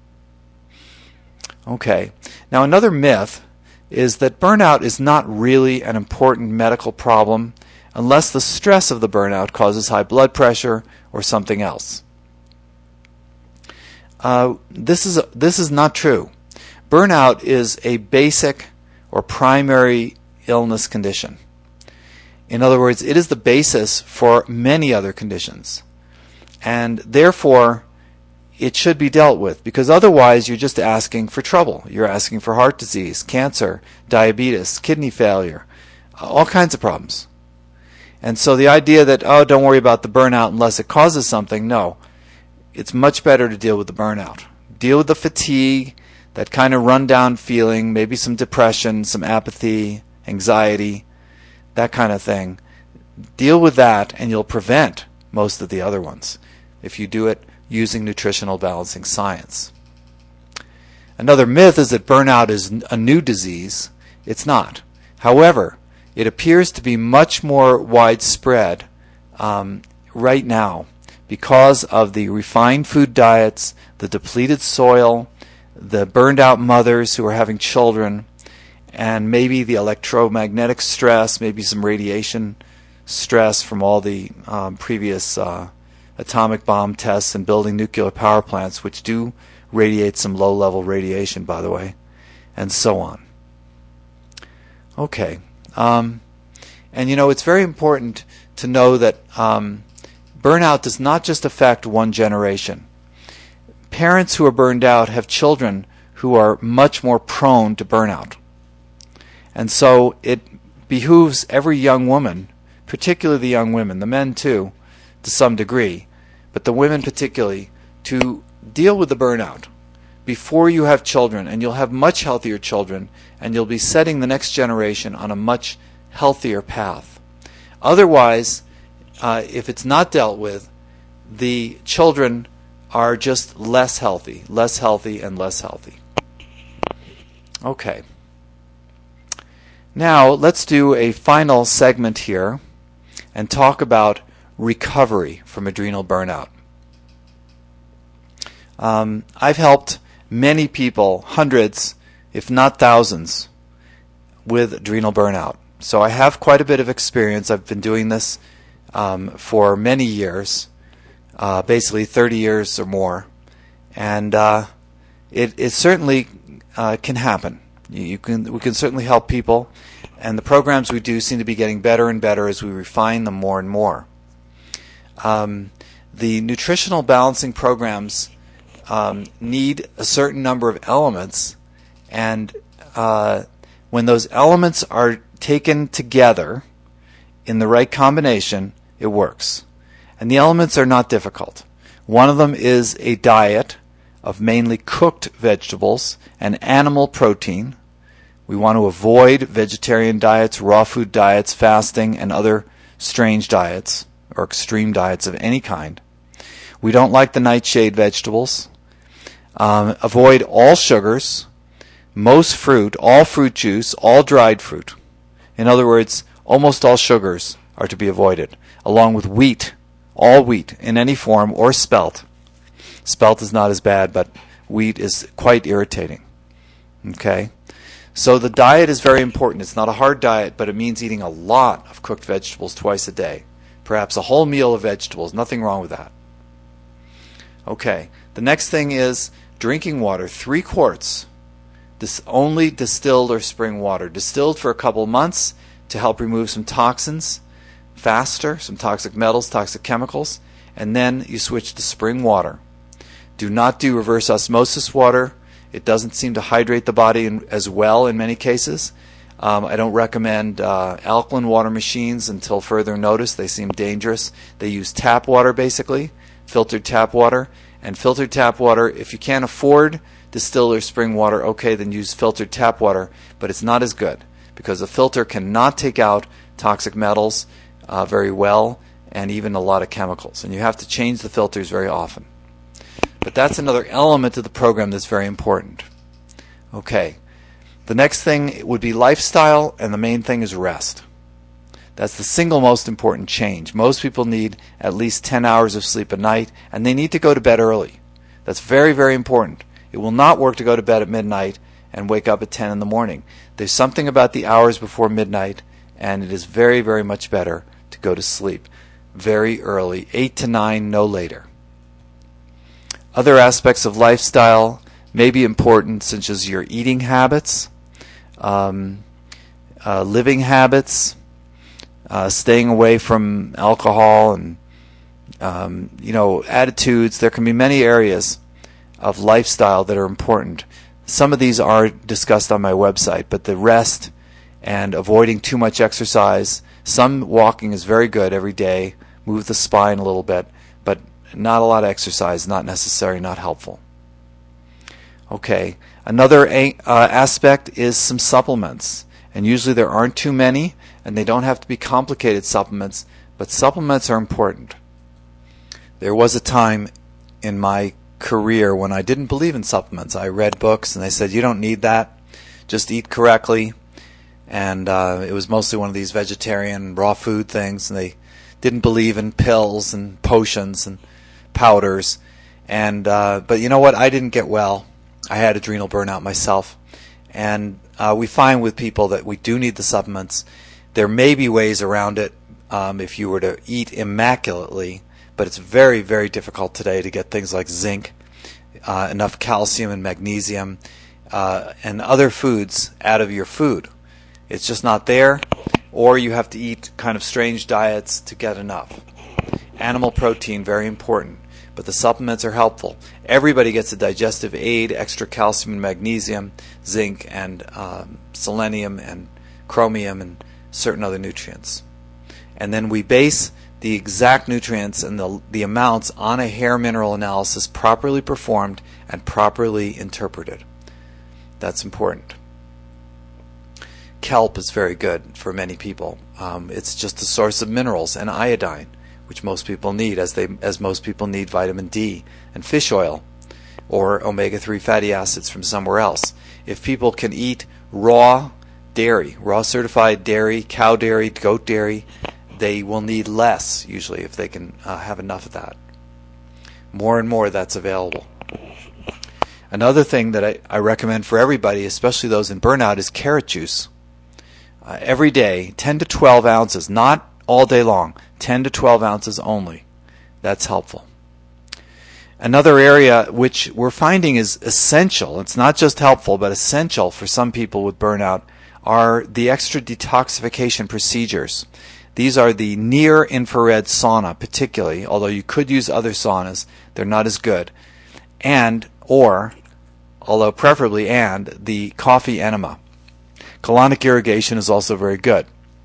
Okay, now another myth is that burnout is not really an important medical problem unless the stress of the burnout causes high blood pressure or something else. This is not true. Burnout is a basic or primary illness condition. In other words, it is the basis for many other conditions. And therefore, it should be dealt with, because otherwise you're just asking for trouble. You're asking for heart disease, cancer, diabetes, kidney failure, all kinds of problems. And so the idea that, don't worry about the burnout unless it causes something, no. It's much better to deal with the burnout. Deal with the fatigue, that kind of run-down feeling, maybe some depression, some apathy, anxiety, that kind of thing. Deal with that, and you'll prevent most of the other ones if you do it using nutritional balancing science. Another myth is that burnout is a new disease. It's not. However, it appears to be much more widespread right now because of the refined food diets, the depleted soil, the burned out mothers who are having children, and maybe the electromagnetic stress, maybe some radiation stress from all the previous atomic bomb tests and building nuclear power plants, which do radiate some low-level radiation, by the way, and so on. Okay. And it's very important to know that burnout does not just affect one generation. Parents who are burned out have children who are much more prone to burnout. And so it behooves every young woman, particularly the young women, the men too, to some degree, but the women particularly, to deal with the burnout before you have children, and you'll have much healthier children, and you'll be setting the next generation on a much healthier path. Otherwise, if it's not dealt with, the children are just less healthy and less healthy. Okay. Now, let's do a final segment here and talk about recovery from adrenal burnout. I've helped many people, hundreds, if not thousands, with adrenal burnout. So I have quite a bit of experience. I've been doing this for many years. basically 30 years or more. And it certainly can happen. We can certainly help people, and the programs we do seem to be getting better and better as we refine them more and more. The nutritional balancing programs need a certain number of elements, and when those elements are taken together in the right combination, it works. And the elements are not difficult. One of them is a diet of mainly cooked vegetables and animal protein. We want to avoid vegetarian diets, raw food diets, fasting, and other strange diets or extreme diets of any kind. We don't like the nightshade vegetables. Avoid all sugars, most fruit, all fruit juice, all dried fruit. In other words, almost all sugars are to be avoided, along with wheat, all wheat in any form, or spelt. Spelt is not as bad, but wheat is quite irritating. Okay? So the diet is very important. It's not a hard diet, but it means eating a lot of cooked vegetables twice a day. Perhaps a whole meal of vegetables. Nothing wrong with that. Okay. The next thing is drinking water. 3 quarts. This only distilled or spring water. Distilled for a couple months to help remove some toxins faster, some toxic metals, toxic chemicals, and then you switch to spring water. Do not do reverse osmosis water. It doesn't seem to hydrate the body as well in many cases. I don't recommend alkaline water machines until further notice. They seem dangerous. They use tap water basically, filtered tap water. And filtered tap water, if you can't afford distilled or spring water, okay, then use filtered tap water, but it's not as good because the filter cannot take out toxic metals very well and even a lot of chemicals. And you have to change the filters very often. But that's another element of the program that's very important. Okay. The next thing would be lifestyle, and the main thing is rest. That's the single most important change. Most people need at least 10 hours of sleep a night, and they need to go to bed early. That's very, very important. It will not work to go to bed at midnight and wake up at 10 in the morning. There's something about the hours before midnight, and it is very, very much better to go to sleep very early, 8 to 9, no later. Other aspects of lifestyle may be important, such as your eating habits, living habits, staying away from alcohol, and attitudes. There can be many areas of lifestyle that are important. Some of these are discussed on my website, but the rest and avoiding too much exercise. Some walking is very good every day. Move the spine a little bit, but not a lot of exercise, not necessary, not helpful. Okay, another aspect is some supplements. And usually there aren't too many, and they don't have to be complicated supplements, but supplements are important. There was a time in my career when I didn't believe in supplements. I read books, and they said, you don't need that, just eat correctly. And it was mostly one of these vegetarian raw food things, and they didn't believe in pills and potions and powders. And but you know what? I didn't get well. I had adrenal burnout myself. And we find with people that we do need the supplements. There may be ways around it if you were to eat immaculately, but it's very, very difficult today to get things like zinc, enough calcium and magnesium, and other foods out of your food. It's just not there, or you have to eat kind of strange diets to get enough. Animal protein, very important, but the supplements are helpful. Everybody gets a digestive aid, extra calcium and magnesium, zinc and selenium and chromium and certain other nutrients. And then we base the exact nutrients and the amounts on a hair mineral analysis properly performed and properly interpreted. That's important. Kelp is very good for many people. It's just a source of minerals and iodine, which most people need, as most people need vitamin D and fish oil or omega-3 fatty acids from somewhere else. If people can eat raw dairy, raw certified dairy, cow dairy, goat dairy, they will need less usually if they can have enough of that. More and more that's available. Another thing that I recommend for everybody, especially those in burnout, is carrot juice. Every day, 10 to 12 ounces, not all day long, 10 to 12 ounces only. That's helpful. Another area which we're finding is essential, it's not just helpful, but essential for some people with burnout, are the extra detoxification procedures. These are the near-infrared sauna particularly, although you could use other saunas, they're not as good, although preferably the coffee enema. Colonic irrigation is also very good.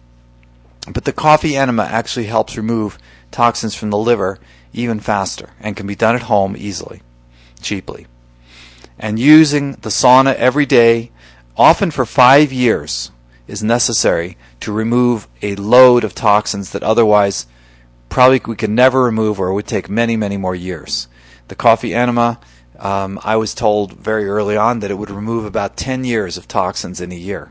But the coffee enema actually helps remove toxins from the liver even faster and can be done at home easily, cheaply. And using the sauna every day, often for 5 years, is necessary to remove a load of toxins that otherwise probably we could never remove, or it would take many, many more years. The coffee enema, I was told very early on that it would remove about 10 years of toxins in a year.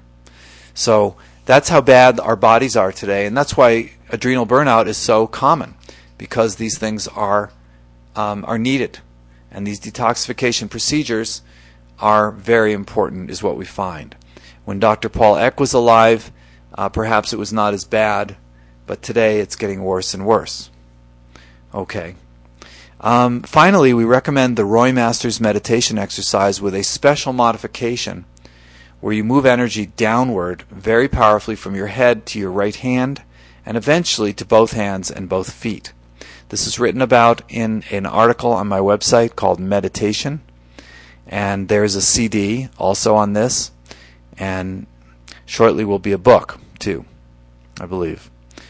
So that's how bad our bodies are today, and that's why adrenal burnout is so common, because these things are needed, and these detoxification procedures are very important, is what we find. When Dr. Paul Eck was alive, perhaps it was not as bad, but today it's getting worse and worse. Okay. Finally, we recommend the Roy Masters meditation exercise with a special modification where you move energy downward very powerfully from your head to your right hand and eventually to both hands and both feet. This is written about in an article on my website called Meditation, and there's a CD also on this, and shortly will be a book too, I believe.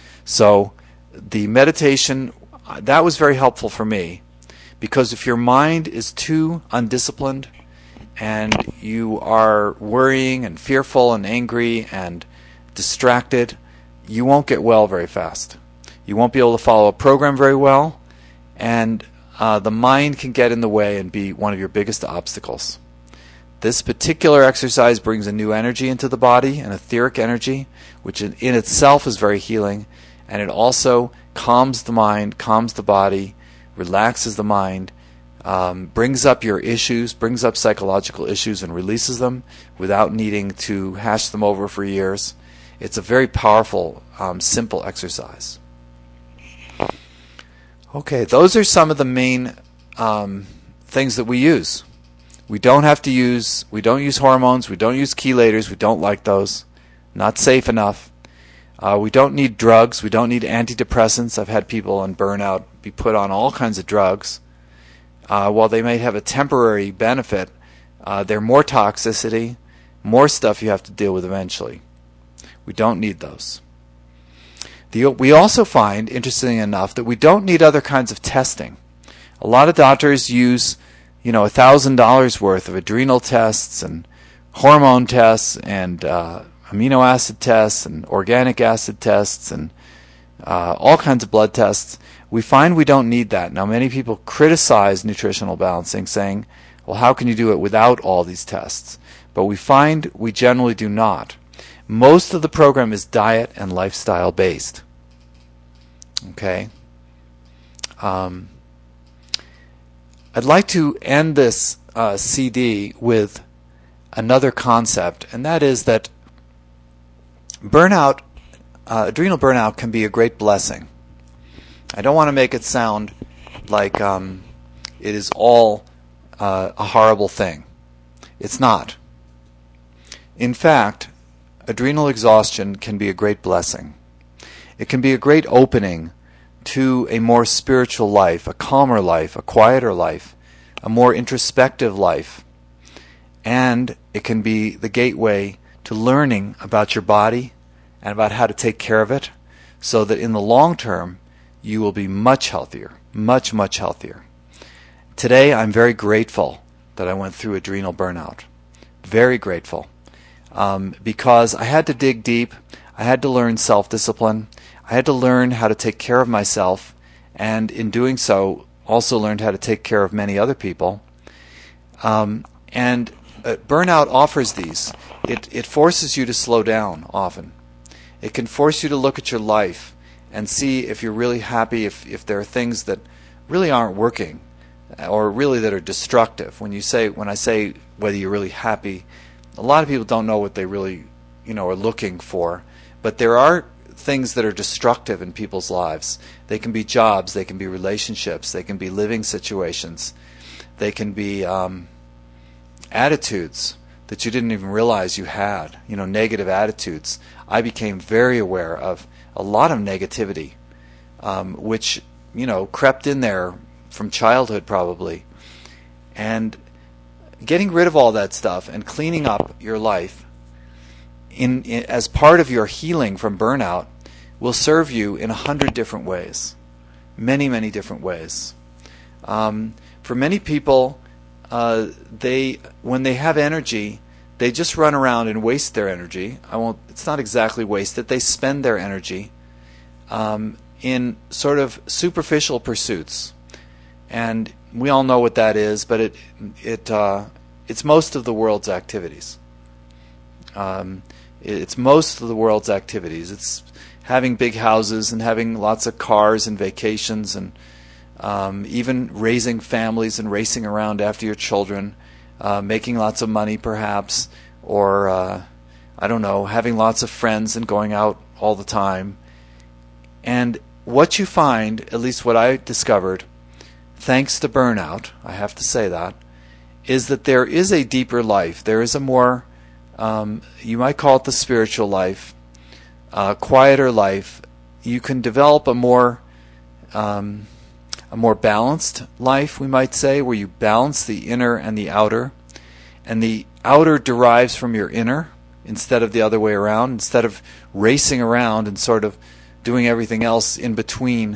So the meditation, that was very helpful for me, because if your mind is too undisciplined and you are worrying and fearful and angry and distracted, you won't get well very fast. You won't be able to follow a program very well, and the mind can get in the way and be one of your biggest obstacles. This particular exercise brings a new energy into the body, an etheric energy, which in itself is very healing, and it also calms the mind, calms the body, relaxes the mind, brings up your issues, brings up psychological issues and releases them without needing to hash them over for years. It's a very powerful, simple exercise. Okay, those are some of the main things that we use. We don't use hormones, we don't use chelators, we don't like those. Not safe enough. We don't need drugs, we don't need antidepressants. I've had people on burnout be put on all kinds of drugs. While they may have a temporary benefit, they're more toxicity, more stuff you have to deal with eventually. We don't need those. We also find, interestingly enough, that we don't need other kinds of testing. A lot of doctors use, $1,000 worth of adrenal tests and hormone tests and amino acid tests and organic acid tests and all kinds of blood tests. We find we don't need that. Now, many people criticize nutritional balancing, saying, well, how can you do it without all these tests? But we find we generally do not. Most of the program is diet and lifestyle based. Okay? I'd like to end this CD with another concept, and that is that burnout, adrenal burnout can be a great blessing. I don't want to make it sound like it is all a horrible thing. It's not. In fact, adrenal exhaustion can be a great blessing. It can be a great opening to a more spiritual life, a calmer life, a quieter life, a more introspective life. And it can be the gateway to learning about your body and about how to take care of it, so that in the long term you will be much healthier, much, much healthier. Today I'm very grateful that I went through adrenal burnout. Very grateful. Because I had to dig deep. I had to learn self-discipline. I had to learn how to take care of myself, and in doing so also learned how to take care of many other people. And burnout offers these. It forces you to slow down often. It can force you to look at your life and see if you're really happy, if there are things that really aren't working or really that are destructive. When I say whether you're really happy, a lot of people don't know what they really, are looking for. But there are things that are destructive in people's lives. They can be jobs, they can be relationships, they can be living situations, they can be attitudes that you didn't even realize you had, negative attitudes. I became very aware of a lot of negativity, which, crept in there from childhood probably. And getting rid of all that stuff and cleaning up your life as part of your healing from burnout will serve you in 100 different ways. Many, many different ways. For many people, when they have energy, they just run around and waste their energy. It's not exactly wasted. They spend their energy in sort of superficial pursuits. And we all know what that is, but it's most of the world's activities. It's most of the world's activities. It's having big houses and having lots of cars and vacations and even raising families and racing around after your children, making lots of money perhaps, or I don't know, having lots of friends and going out all the time. And what you find, at least what I discovered, thanks to burnout, I have to say that, is that there is a deeper life. There is a more, you might call it the spiritual life, quieter life. You can develop a more balanced life, we might say, where you balance the inner and the outer. And the outer derives from your inner instead of the other way around, instead of racing around and sort of doing everything else in between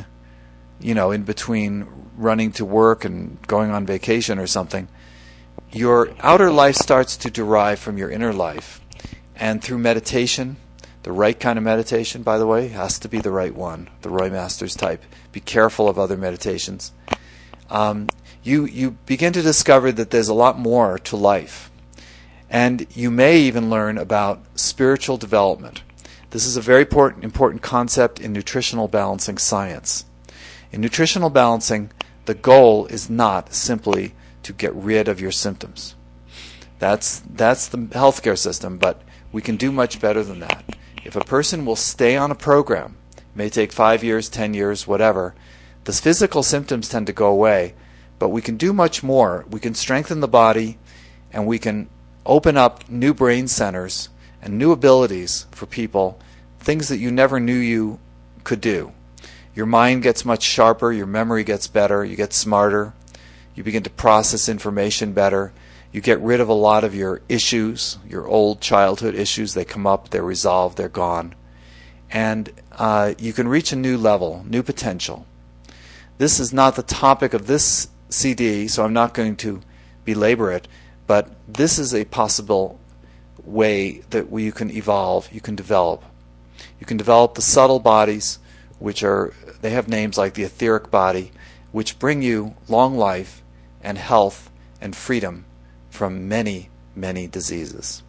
running to work and going on vacation or something. Your outer life starts to derive from your inner life. And through meditation, the right kind of meditation, by the way, has to be the right one, the Roy Masters type. Be careful of other meditations. You begin to discover that there's a lot more to life. And you may even learn about spiritual development. This is a very important concept in nutritional balancing science. In nutritional balancing, the goal is not simply to get rid of your symptoms. That's the healthcare system, but we can do much better than that. If a person will stay on a program, it may take 5 years, 10 years, whatever, the physical symptoms tend to go away, but we can do much more. We can strengthen the body, and we can open up new brain centers and new abilities for people, things that you never knew you could do. Your mind gets much sharper, your memory gets better, you get smarter, you begin to process information better, you get rid of a lot of your issues, your old childhood issues. They come up, they're resolved, they're gone. And you can reach a new level, new potential. This is not the topic of this CD, so I'm not going to belabor it, but this is a possible way that you can evolve, you can develop. You can develop the subtle bodies, they have names like the etheric body, which bring you long life and health and freedom from many, many diseases.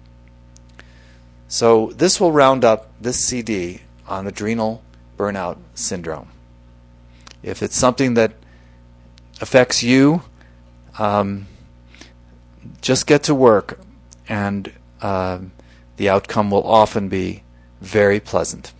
So this will round up this CD on adrenal burnout syndrome. If it's something that affects you, just get to work, and the outcome will often be very pleasant.